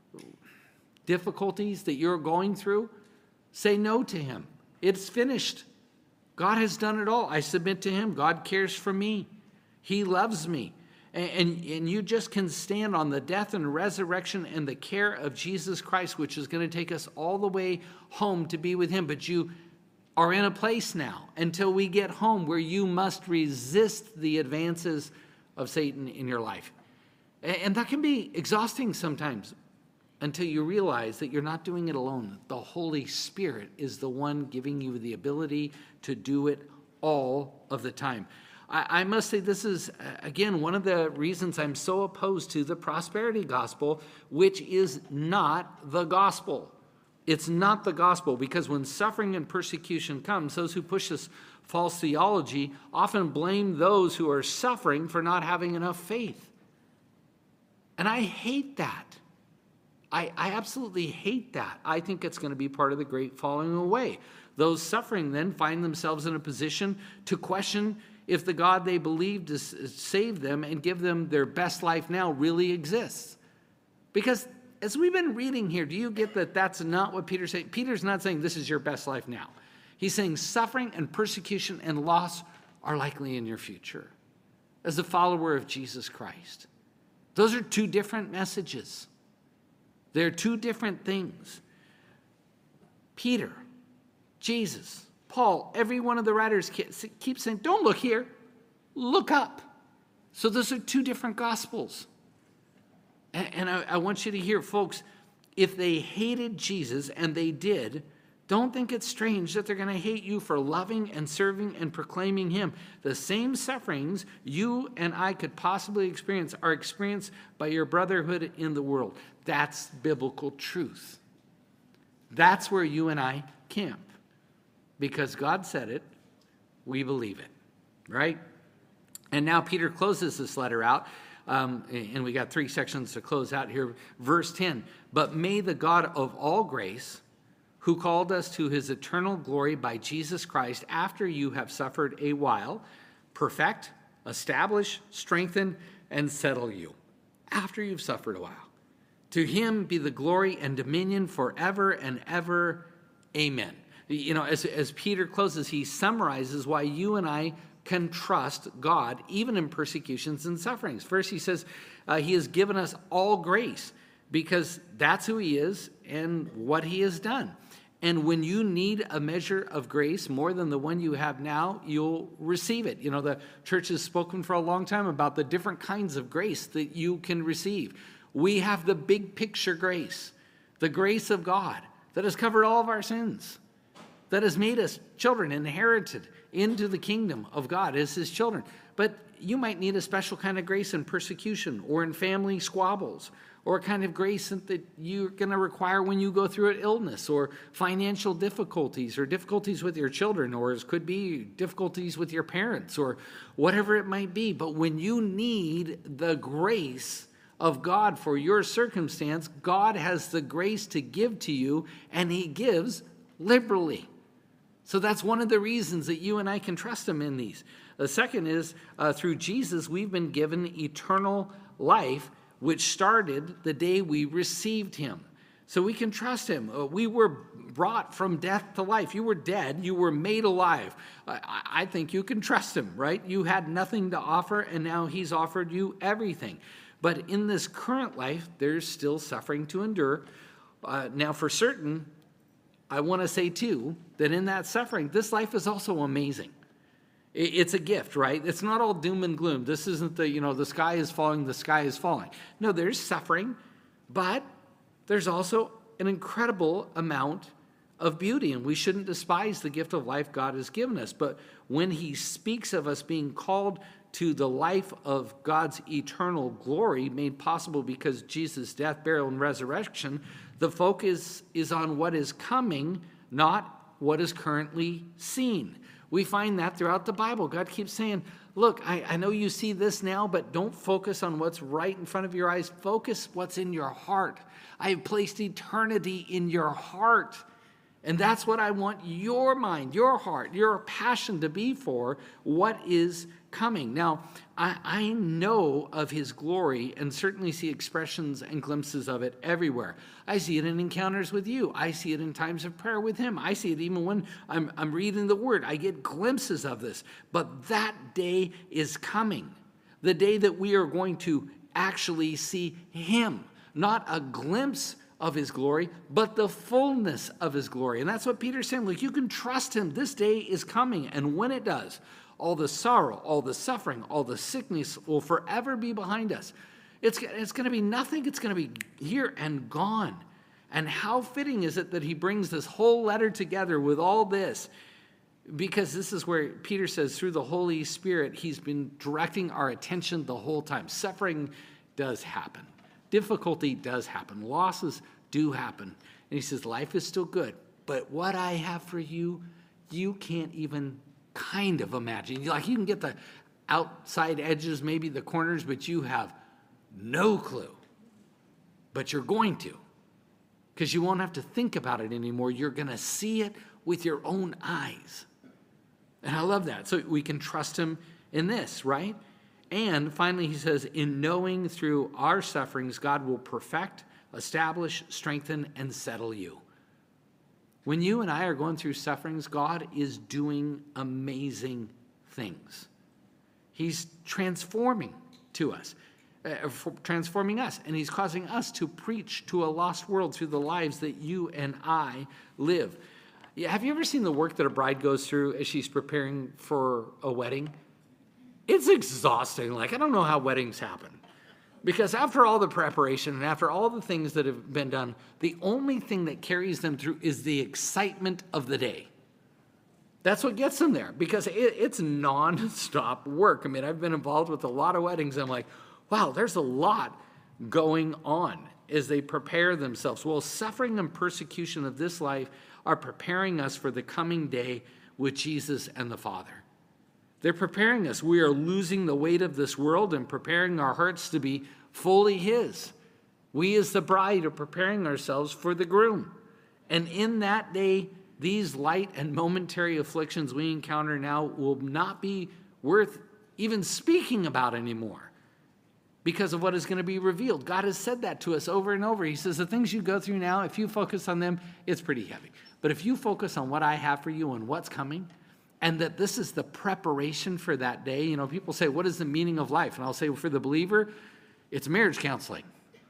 difficulties that you're going through, say no to him. It's finished. God has done it all. I submit to him. God cares for me. He loves me. And, and, and you just can stand on the death and resurrection and the care of Jesus Christ, which is going to take us all the way home to be with him. But you are in a place now until we get home where you must resist the advances of Satan in your life. And, and that can be exhausting sometimes until you realize that you're not doing it alone. The Holy Spirit is the one giving you the ability to do it all of the time. I, I must say this is, again, one of the reasons I'm so opposed to the prosperity gospel, which is not the gospel. It's not the gospel, because when suffering and persecution comes, those who push this false theology often blame those who are suffering for not having enough faith. And I hate that. I, I absolutely hate that. I think it's going to be part of the great falling away. Those suffering then find themselves in a position to question if the God they believe to save them and give them their best life now really exists. Because as we've been reading here, do you get that that's not what Peter's saying? Peter's not saying this is your best life now. He's saying suffering and persecution and loss are likely in your future as a follower of Jesus Christ. Those are two different messages. They're two different things. Peter, Jesus, Paul, every one of the writers keeps saying, don't look here, look up. So those are two different gospels. And, and I, I want you to hear, folks, if they hated Jesus, and they did, don't think it's strange that they're going to hate you for loving and serving and proclaiming him. The same sufferings you and I could possibly experience are experienced by your brotherhood in the world. That's biblical truth. That's where you and I camp. Because God said it, we believe it, right? And now Peter closes this letter out, um, and we got three sections to close out here. Verse ten, but may the God of all grace, who called us to his eternal glory by Jesus Christ, after you have suffered a while, perfect, establish, strengthen, and settle you. After you've suffered a while. To him be the glory and dominion forever and ever. Amen. You know, as, as Peter closes, he summarizes why you and I can trust God, even in persecutions and sufferings. First, he says uh, he has given us all grace, because that's who he is and what he has done. And when you need a measure of grace more than the one you have now, you'll receive it. You know, the church has spoken for a long time about the different kinds of grace that you can receive. We have the big picture grace, the grace of God that has covered all of our sins, that has made us children inherited into the kingdom of God as his children. But you might need a special kind of grace in persecution or in family squabbles, or a kind of grace that you're going to require when you go through an illness or financial difficulties or difficulties with your children, or it could be difficulties with your parents or whatever it might be. But when you need the grace of God for your circumstance, God has the grace to give to you, and he gives liberally. So that's one of the reasons that you and I can trust him in these. The second is uh, through Jesus, we've been given eternal life, which started the day we received him. So we can trust him. Uh, we were brought from death to life. You were dead. You were made alive. I, I think you can trust him, right? You had nothing to offer, and now he's offered you everything. But in this current life, there's still suffering to endure. Uh, now, for certain, I want to say, too, that in that suffering, this life is also amazing. It's a gift, right? It's not all doom and gloom. This isn't the, you know, the sky is falling, the sky is falling. No, there's suffering, but there's also an incredible amount of beauty, and we shouldn't despise the gift of life God has given us. But when he speaks of us being called to the life of God's eternal glory made possible because Jesus' death, burial, and resurrection, the focus is on what is coming, not what is currently seen. We find that throughout the Bible. God keeps saying, look, I, I know you see this now, but don't focus on what's right in front of your eyes. Focus what's in your heart. I have placed eternity in your heart. And that's what I want your mind, your heart, your passion to be for, what is coming. Now, I, I know of his glory and certainly see expressions and glimpses of it everywhere. I see it in encounters with you. I see it in times of prayer with him. I see it even when I'm, I'm reading the word. I get glimpses of this. But that day is coming, the day that we are going to actually see him, not a glimpse of his glory, but the fullness of his glory. And that's what Peter's saying. Like, you can trust him. This day is coming. And when it does, all the sorrow, all the suffering, all the sickness will forever be behind us. It's, it's going to be nothing. It's going to be here and gone. And how fitting is it that he brings this whole letter together with all this? Because this is where Peter says through the Holy Spirit, he's been directing our attention the whole time. Suffering does happen. Difficulty does happen. Losses do happen. And he says, life is still good. But what I have for you, you can't even kind of imagine. Like, you can get the outside edges, maybe the corners, but you have no clue. But you're going to. because you won't have to think about it anymore. You're going to see it with your own eyes. And I love that. So we can trust him in this, right? And finally, he says, in knowing through our sufferings, God will perfect, establish, strengthen, and settle you. When you and I are going through sufferings, God is doing amazing things. He's transforming to us, uh, transforming us, and he's causing us to preach to a lost world through the lives that you and I live. Yeah, have you ever seen the work that a bride goes through as she's preparing for a wedding? It's exhausting. Like, I don't know how weddings happen. Because after all the preparation and after all the things that have been done, the only thing that carries them through is the excitement of the day. That's what gets them there, because it, it's nonstop work. I mean, I've been involved with a lot of weddings. I'm like, wow, there's a lot going on as they prepare themselves. Well, suffering and persecution of this life are preparing us for the coming day with Jesus and the Father. They're preparing us. We are losing the weight of this world and preparing our hearts to be fully his. We as the bride are preparing ourselves for the groom. And in that day, these light and momentary afflictions we encounter now will not be worth even speaking about anymore because of what is going to be revealed. God has said that to us over and over. He says, the things you go through now, if you focus on them, it's pretty heavy. But if you focus on what I have for you and what's coming, and that this is the preparation for that day. You know, people say, what is the meaning of life? And I'll say, well, for the believer, it's marriage counseling.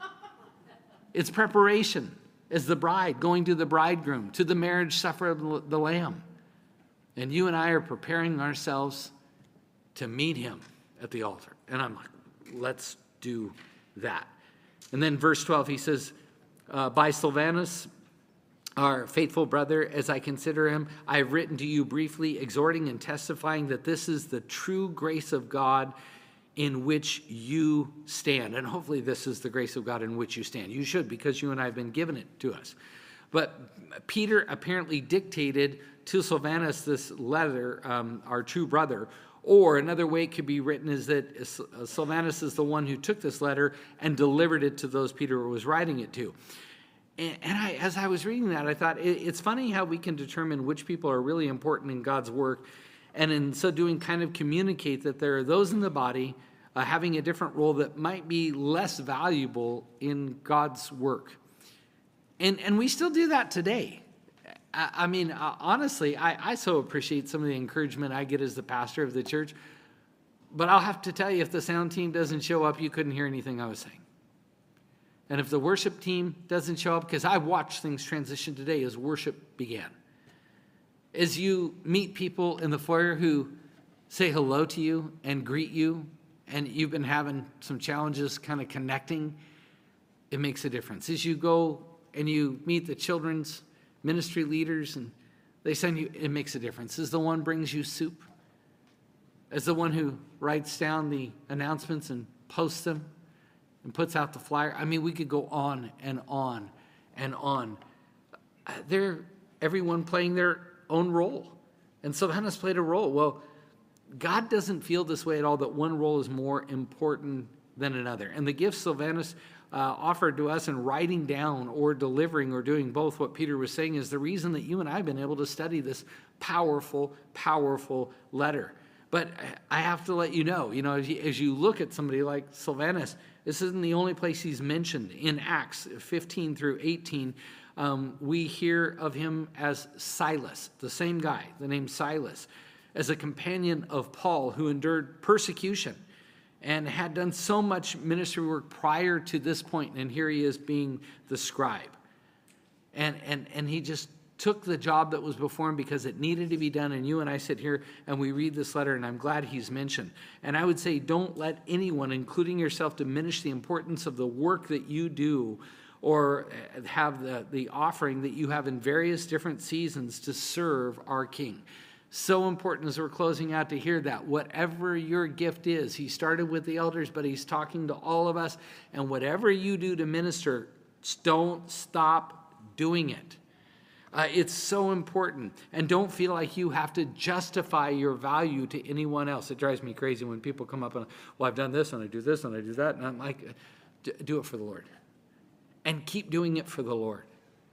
It's preparation as the bride, going to the bridegroom, to the marriage supper of the Lamb. And you and I are preparing ourselves to meet him at the altar. And I'm like, let's do that. And then verse twelve, he says, uh, by Silvanus, our faithful brother, as I consider him, I have written to you briefly, exhorting and testifying that this is the true grace of God in which you stand. And hopefully this is the grace of God in which you stand. You should, because you and I have been given it to us. But Peter apparently dictated to Silvanus this letter, um, our true brother. Or another way it could be written is that Silvanus is the one who took this letter and delivered it to those Peter was writing it to. And I, as I was reading that, I thought, it's funny how we can determine which people are really important in God's work, and in so doing kind of communicate that there are those in the body uh, having a different role that might be less valuable in God's work. And, and we still do that today. I, I mean, uh, honestly, I, I so appreciate some of the encouragement I get as the pastor of the church, but I'll have to tell you, if the sound team doesn't show up, you couldn't hear anything I was saying. And if the worship team doesn't show up, because I watched things transition today as worship began. As you meet people in the foyer who say hello to you and greet you, and you've been having some challenges kind of connecting, it makes a difference. As you go and you meet the children's ministry leaders and they send you, it makes a difference. As the one brings you soup, as the one who writes down the announcements and posts them, and puts out the flyer. I mean, we could go on and on and on. They're everyone playing their own role. And Silvanus played a role. Well, God doesn't feel this way at all, that one role is more important than another. And the gift Silvanus uh, offered to us in writing down or delivering or doing both, what Peter was saying, is the reason that you and I have been able to study this powerful, powerful letter. But I have to let you know, you know, as you, as you look at somebody like Silvanus, this isn't the only place he's mentioned. In Acts fifteen through eighteen, um, we hear of him as Silas, the same guy, the name Silas, as a companion of Paul who endured persecution and had done so much ministry work prior to this point, and here he is being the scribe. And, and, and he just took the job that was before him because it needed to be done. And you and I sit here and we read this letter, and I'm glad he's mentioned. And I would say, don't let anyone, including yourself, diminish the importance of the work that you do or have the, the offering that you have in various different seasons to serve our King. So important as we're closing out to hear that. Whatever your gift is, he started with the elders, but he's talking to all of us. And whatever you do to minister, don't stop doing it. Uh, it's so important. And don't feel like you have to justify your value to anyone else. It drives me crazy when people come up and, well, I've done this and I do this and I do that. And I'm like, do it for the Lord. And keep doing it for the Lord.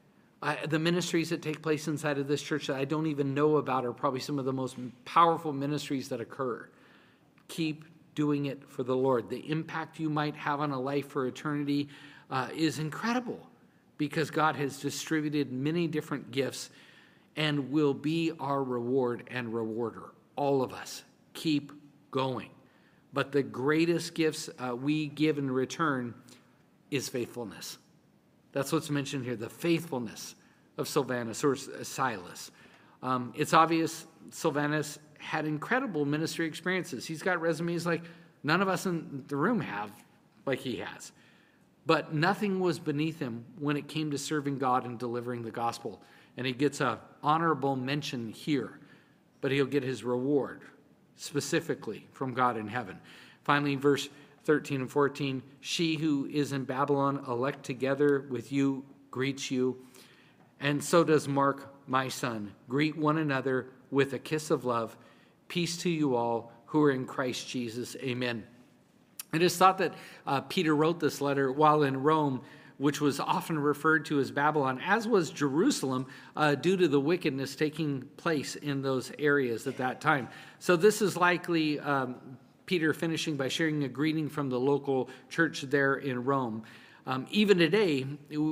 Uh, the ministries that take place inside of this church that I don't even know about are probably some of the most powerful ministries that occur. Keep doing it for the Lord. The impact you might have on a life for eternity uh, is incredible, because God has distributed many different gifts and will be our reward and rewarder. All of us. Keep going. But the greatest gifts uh, we give in return is faithfulness. That's what's mentioned here, the faithfulness of Silvanus or Silas. Um, it's obvious Silvanus had incredible ministry experiences. He's got resumes like none of us in the room have, like he has. But nothing was beneath him when it came to serving God and delivering the gospel. And he gets an honorable mention here, but he'll get his reward specifically from God in heaven. Finally, verse thirteen and fourteen, she who is in Babylon, elect together with you, greets you. And so does Mark, my son. Greet one another with a kiss of love. Peace to you all who are in Christ Jesus. Amen. It is thought that uh, Peter wrote this letter while in Rome, which was often referred to as Babylon, as was Jerusalem, uh, due to the wickedness taking place in those areas at that time. So this is likely um, Peter finishing by sharing a greeting from the local church there in Rome. Um, even today,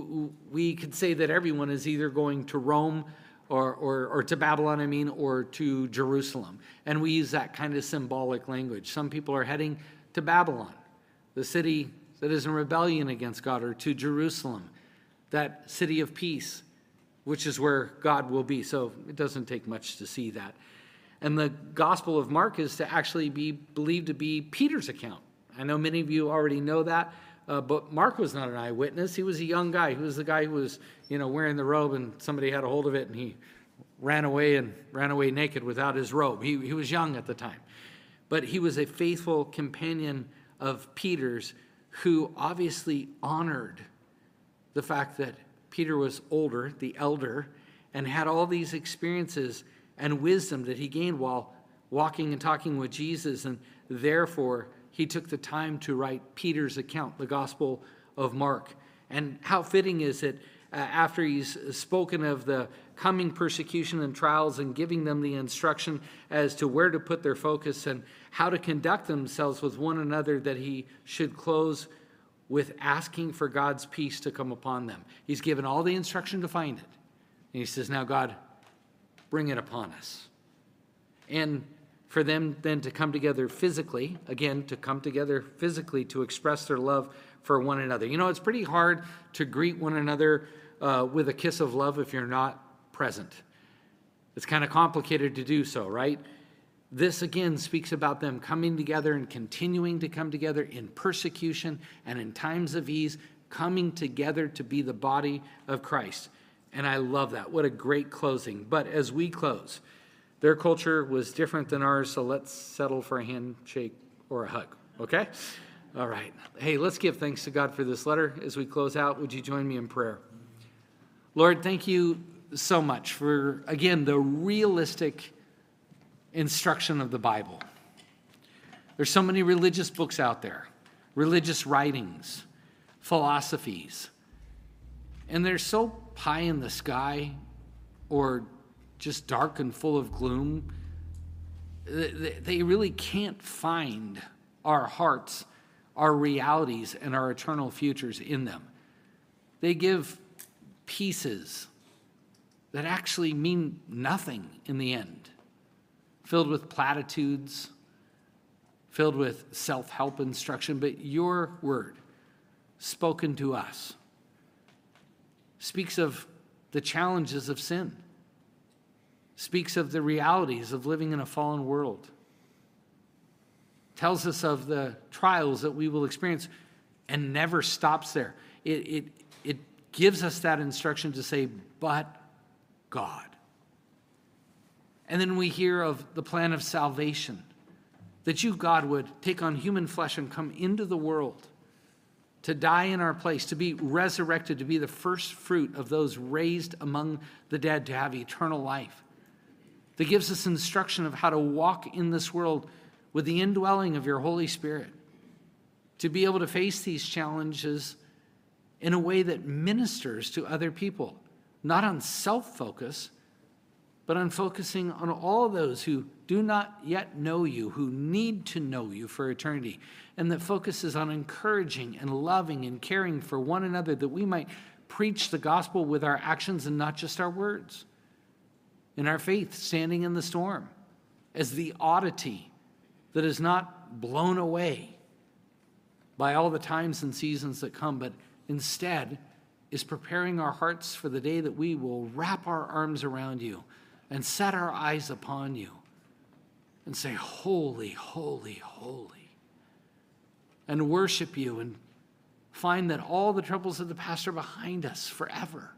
we could say that everyone is either going to Rome or, or, or to Babylon, I mean, or to Jerusalem. And we use that kind of symbolic language. Some people are heading to Babylon, the city that is in rebellion against God, or to Jerusalem, that city of peace, which is where God will be. So it doesn't take much to see that. And the Gospel of Mark is to actually be believed to be Peter's account. I know many of you already know that, uh, but Mark was not an eyewitness. He was a young guy. He was the guy who was, you know, wearing the robe, and somebody had a hold of it, and he ran away and ran away naked without his robe. He, he was young at the time. But he was a faithful companion of Peter's, who obviously honored the fact that Peter was older, the elder, and had all these experiences and wisdom that he gained while walking and talking with Jesus. And therefore, he took the time to write Peter's account, the Gospel of Mark. And how fitting is it, uh, after he's spoken of the coming persecution and trials and giving them the instruction as to where to put their focus and how to conduct themselves with one another, that he should close with asking for God's peace to come upon them. He's given all the instruction to find it. And he says, now God, bring it upon us. And for them then to come together physically, again, to come together physically to express their love for one another. You know, it's pretty hard to greet one another uh, with a kiss of love if you're not present. It's kind of complicated to do so, right? This again speaks about them coming together and continuing to come together in persecution and in times of ease, coming together to be the body of Christ. And I love that. What a great closing. But as we close, their culture was different than ours, so let's settle for a handshake or a hug, okay? All right. Hey, let's give thanks to God for this letter. As we close out, would you join me in prayer? Lord, thank you so much for, again, the realistic instruction of the Bible. There's so many religious books out there, religious writings, philosophies, and they're so pie in the sky or just dark and full of gloom. They really can't find our hearts, our realities, and our eternal futures in them. They give pieces that actually mean nothing in the end, filled with platitudes, filled with self-help instruction. But your word, spoken to us, speaks of the challenges of sin, speaks of the realities of living in a fallen world, tells us of the trials that we will experience, and never stops there. It, it, it gives us that instruction to say, but God. And then we hear of the plan of salvation, that you, God, would take on human flesh and come into the world to die in our place, to be resurrected, to be the first fruit of those raised among the dead, to have eternal life. That gives us instruction of how to walk in this world with the indwelling of your Holy Spirit, to be able to face these challenges in a way that ministers to other people, not on self-focus, but on focusing on all those who do not yet know you, who need to know you for eternity, and that focuses on encouraging and loving and caring for one another, that we might preach the gospel with our actions and not just our words. In our faith, standing in the storm as the oddity that is not blown away by all the times and seasons that come, but instead is preparing our hearts for the day that we will wrap our arms around you and set our eyes upon you and say, holy, holy, holy, and worship you and find that all the troubles of the past are behind us forever.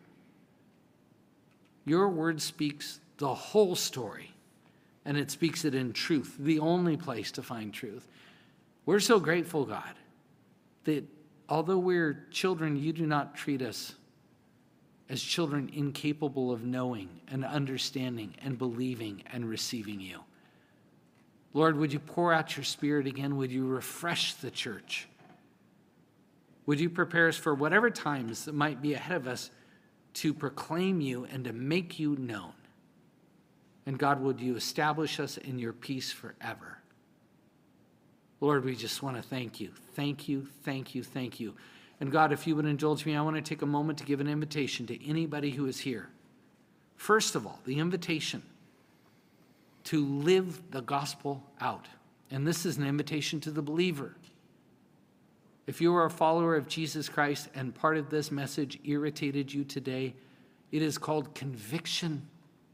Your word speaks the whole story, and it speaks it in truth, the only place to find truth. We're so grateful, God, that although we're children, you do not treat us as children incapable of knowing and understanding and believing and receiving you. Lord, would you pour out your Spirit again? Would you refresh the church? Would you prepare us for whatever times that might be ahead of us to proclaim you and to make you known? And God, would you establish us in your peace forever? Lord, we just want to thank you. Thank you, thank you, thank you. And God, if you would indulge me, I want to take a moment to give an invitation to anybody who is here. First of all, the invitation to live the gospel out. And this is an invitation to the believer. If you are a follower of Jesus Christ and part of this message irritated you today, it is called conviction.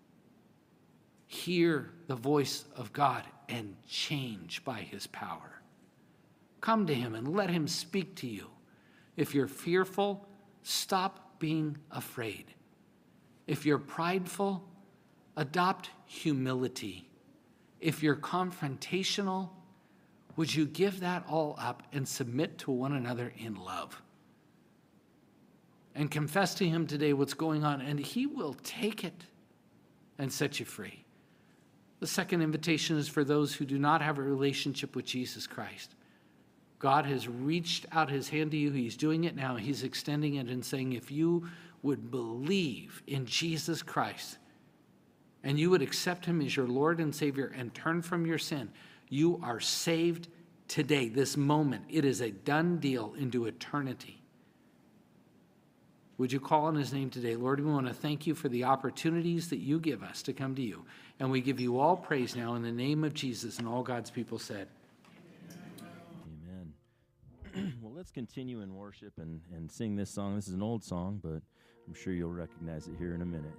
Hear the voice of God and change by his power. Come to him and let him speak to you. If you're fearful, stop being afraid. If you're prideful, adopt humility. If you're confrontational, would you give that all up and submit to one another in love? And confess to him today what's going on, and he will take it and set you free. The second invitation is for those who do not have a relationship with Jesus Christ. God has reached out his hand to you. He's doing it now. He's extending it and saying, if you would believe in Jesus Christ and you would accept him as your Lord and Savior and turn from your sin, you are saved today, this moment. It is a done deal into eternity. Would you call on his name today? Lord, we want to thank you for the opportunities that you give us to come to you. And we give you all praise now in the name of Jesus, and all God's people said. Amen. Well, let's continue in worship and, and sing this song. This is an old song, but I'm sure you'll recognize it here in a minute.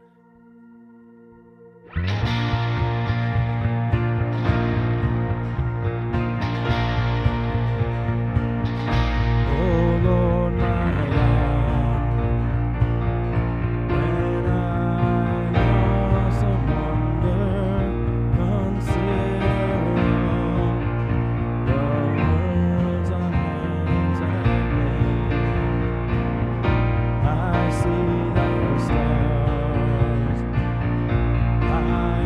I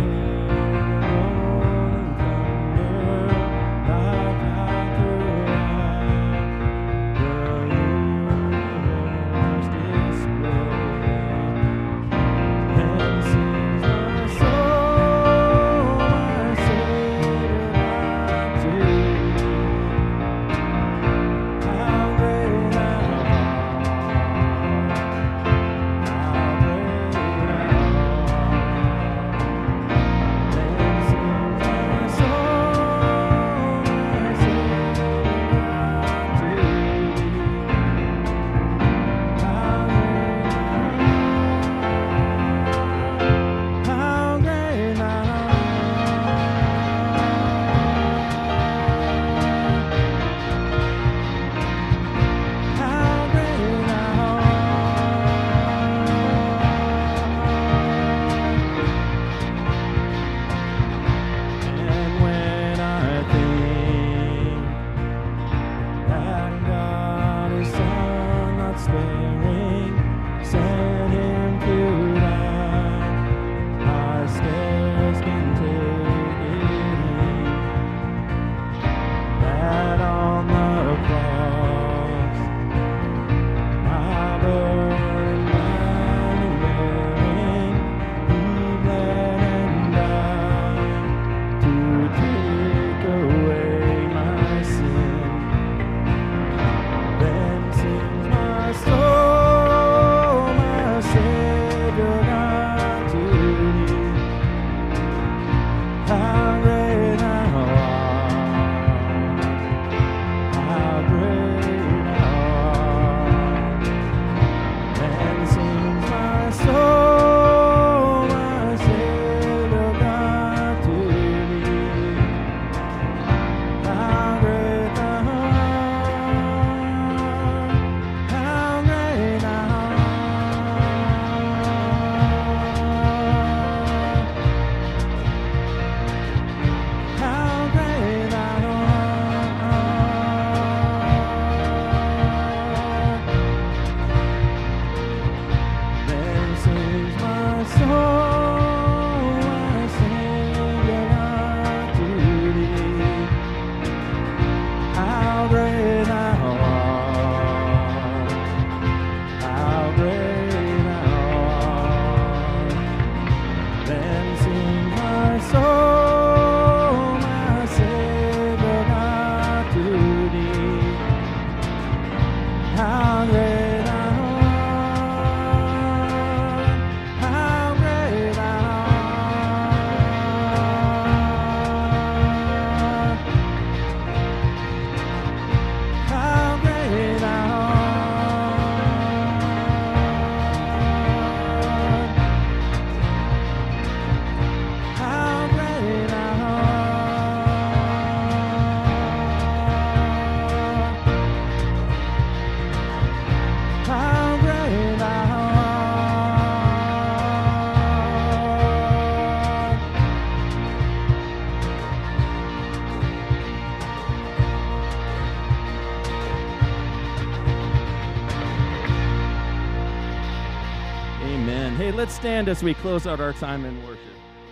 Hey, let's stand as we close out our time in worship.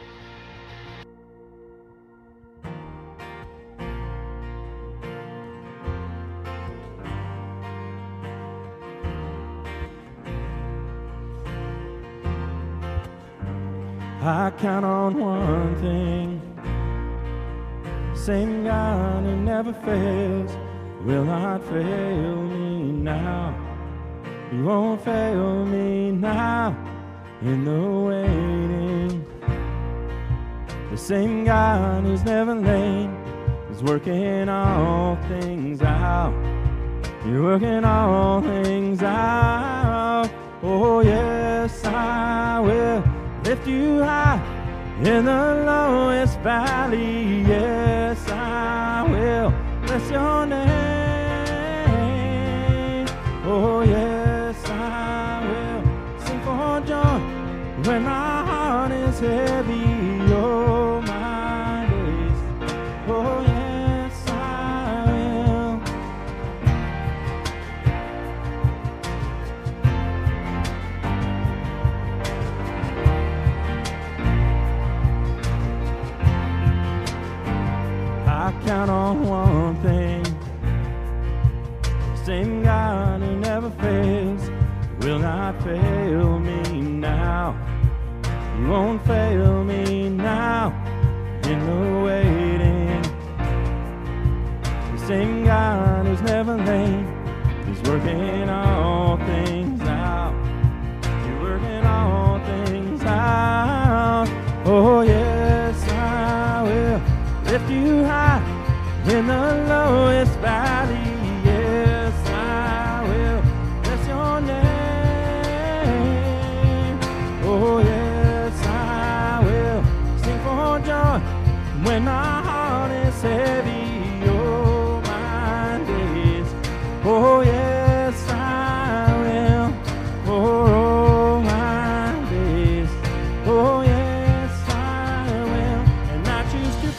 I count on one thing, same God who never fails, will not fail me now. He won't fail me now in the waiting. The same God who's never late is working all things out. You're working all things out. Oh yes, I will lift you high in the lowest valley. Yes, I will bless your name. Oh yes, I will sing for joy when my heart is heavy. Oh my days, oh yes, I will. I count on one thing, same God who never fails, will not fail me now. He won't fail me now in the waiting. The same God who's never late is working all things out. You're working all things out. Oh yes, I will lift you high in the lowest valley. Yes, I will bless your name. Oh yes, I will sing for joy when my heart is heavy. Oh my days, oh yes, I will. Oh my days, oh yes, I will. And I choose to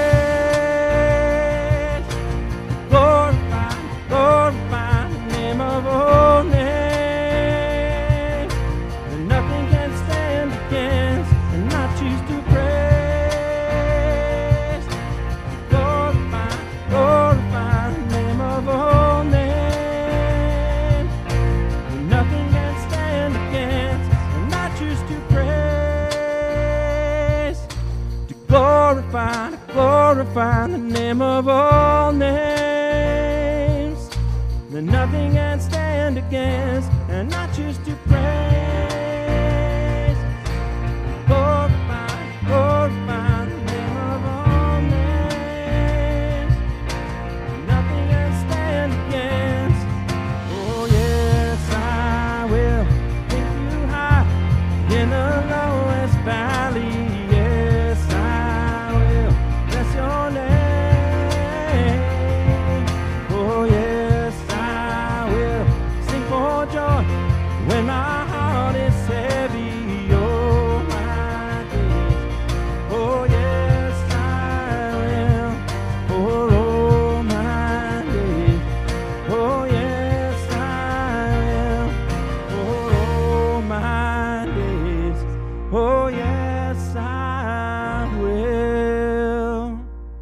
praise, glorify, glorify the name of our name. And nothing can stand against, and I choose to praise, glorify, glorify the name of our name. And nothing can stand against, and I choose to praise, to glorify, to glorify the name of all names. That nothing can stand against, and I choose to praise, glorify, glorify the name of all names. Nothing can stand against. Oh yes, I will lift you high in the lowest valley. Yes, I will bless your name. Oh yes, I will sing for joy when my heart is heavy. Oh my days, oh yes, I will. Oh my days, oh yes, I will. Oh my days, oh yes, I will.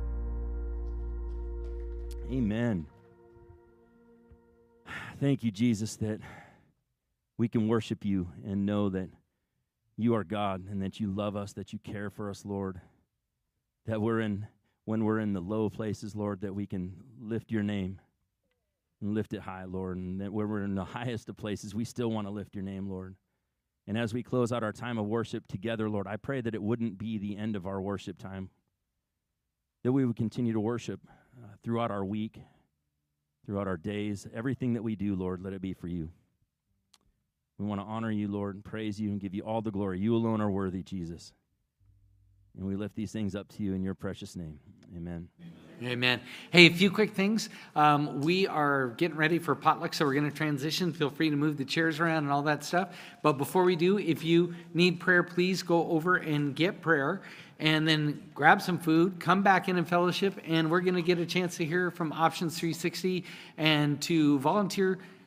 Amen. Thank you, Jesus, that we can worship you and know that you are God and that you love us, that you care for us, Lord. That we're in, when we're in the low places, Lord, that we can lift your name and lift it high, Lord. And that when we're in the highest of places, we still want to lift your name, Lord. And as we close out our time of worship together, Lord, I pray that it wouldn't be the end of our worship time, that we would continue to worship uh, throughout our week, throughout our days. Everything that we do, Lord, let it be for you. We want to honor you, Lord, and praise you and give you all the glory. You alone are worthy, Jesus. And we lift these things up to you in your precious name. Amen. Amen. Hey, a few quick things. Um, we are getting ready for potluck, so we're going to transition. Feel free to move the chairs around and all that stuff. But before we do, if you need prayer, please go over and get prayer. And then grab some food, come back in and fellowship, and we're going to get a chance to hear from Options three sixty and to volunteer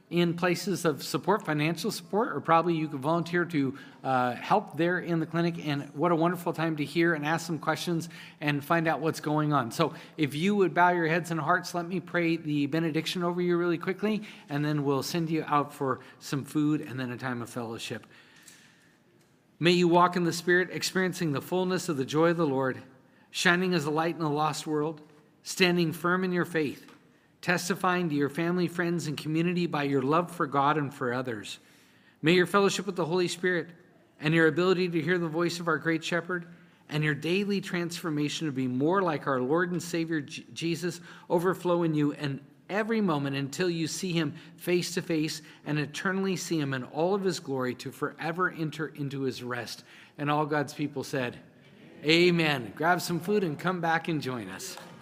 in places of support, financial support, or probably you could volunteer to uh, help there in the clinic. And what a wonderful time to hear and ask some questions and find out what's going on. So if you would bow your heads and hearts, let me pray the benediction over you really quickly, and then we'll send you out for some food and then a time of fellowship. May you walk in the Spirit, experiencing the fullness of the joy of the Lord, shining as a light in a lost world, standing firm in your faith, testifying to your family, friends, and community by your love for God and for others. May your fellowship with the Holy Spirit and your ability to hear the voice of our great shepherd and your daily transformation to be more like our Lord and Savior J- Jesus overflow in you and every moment until you see him face to face and eternally see him in all of his glory to forever enter into his rest. And all God's people said, Amen. Amen. Grab some food and come back and join us.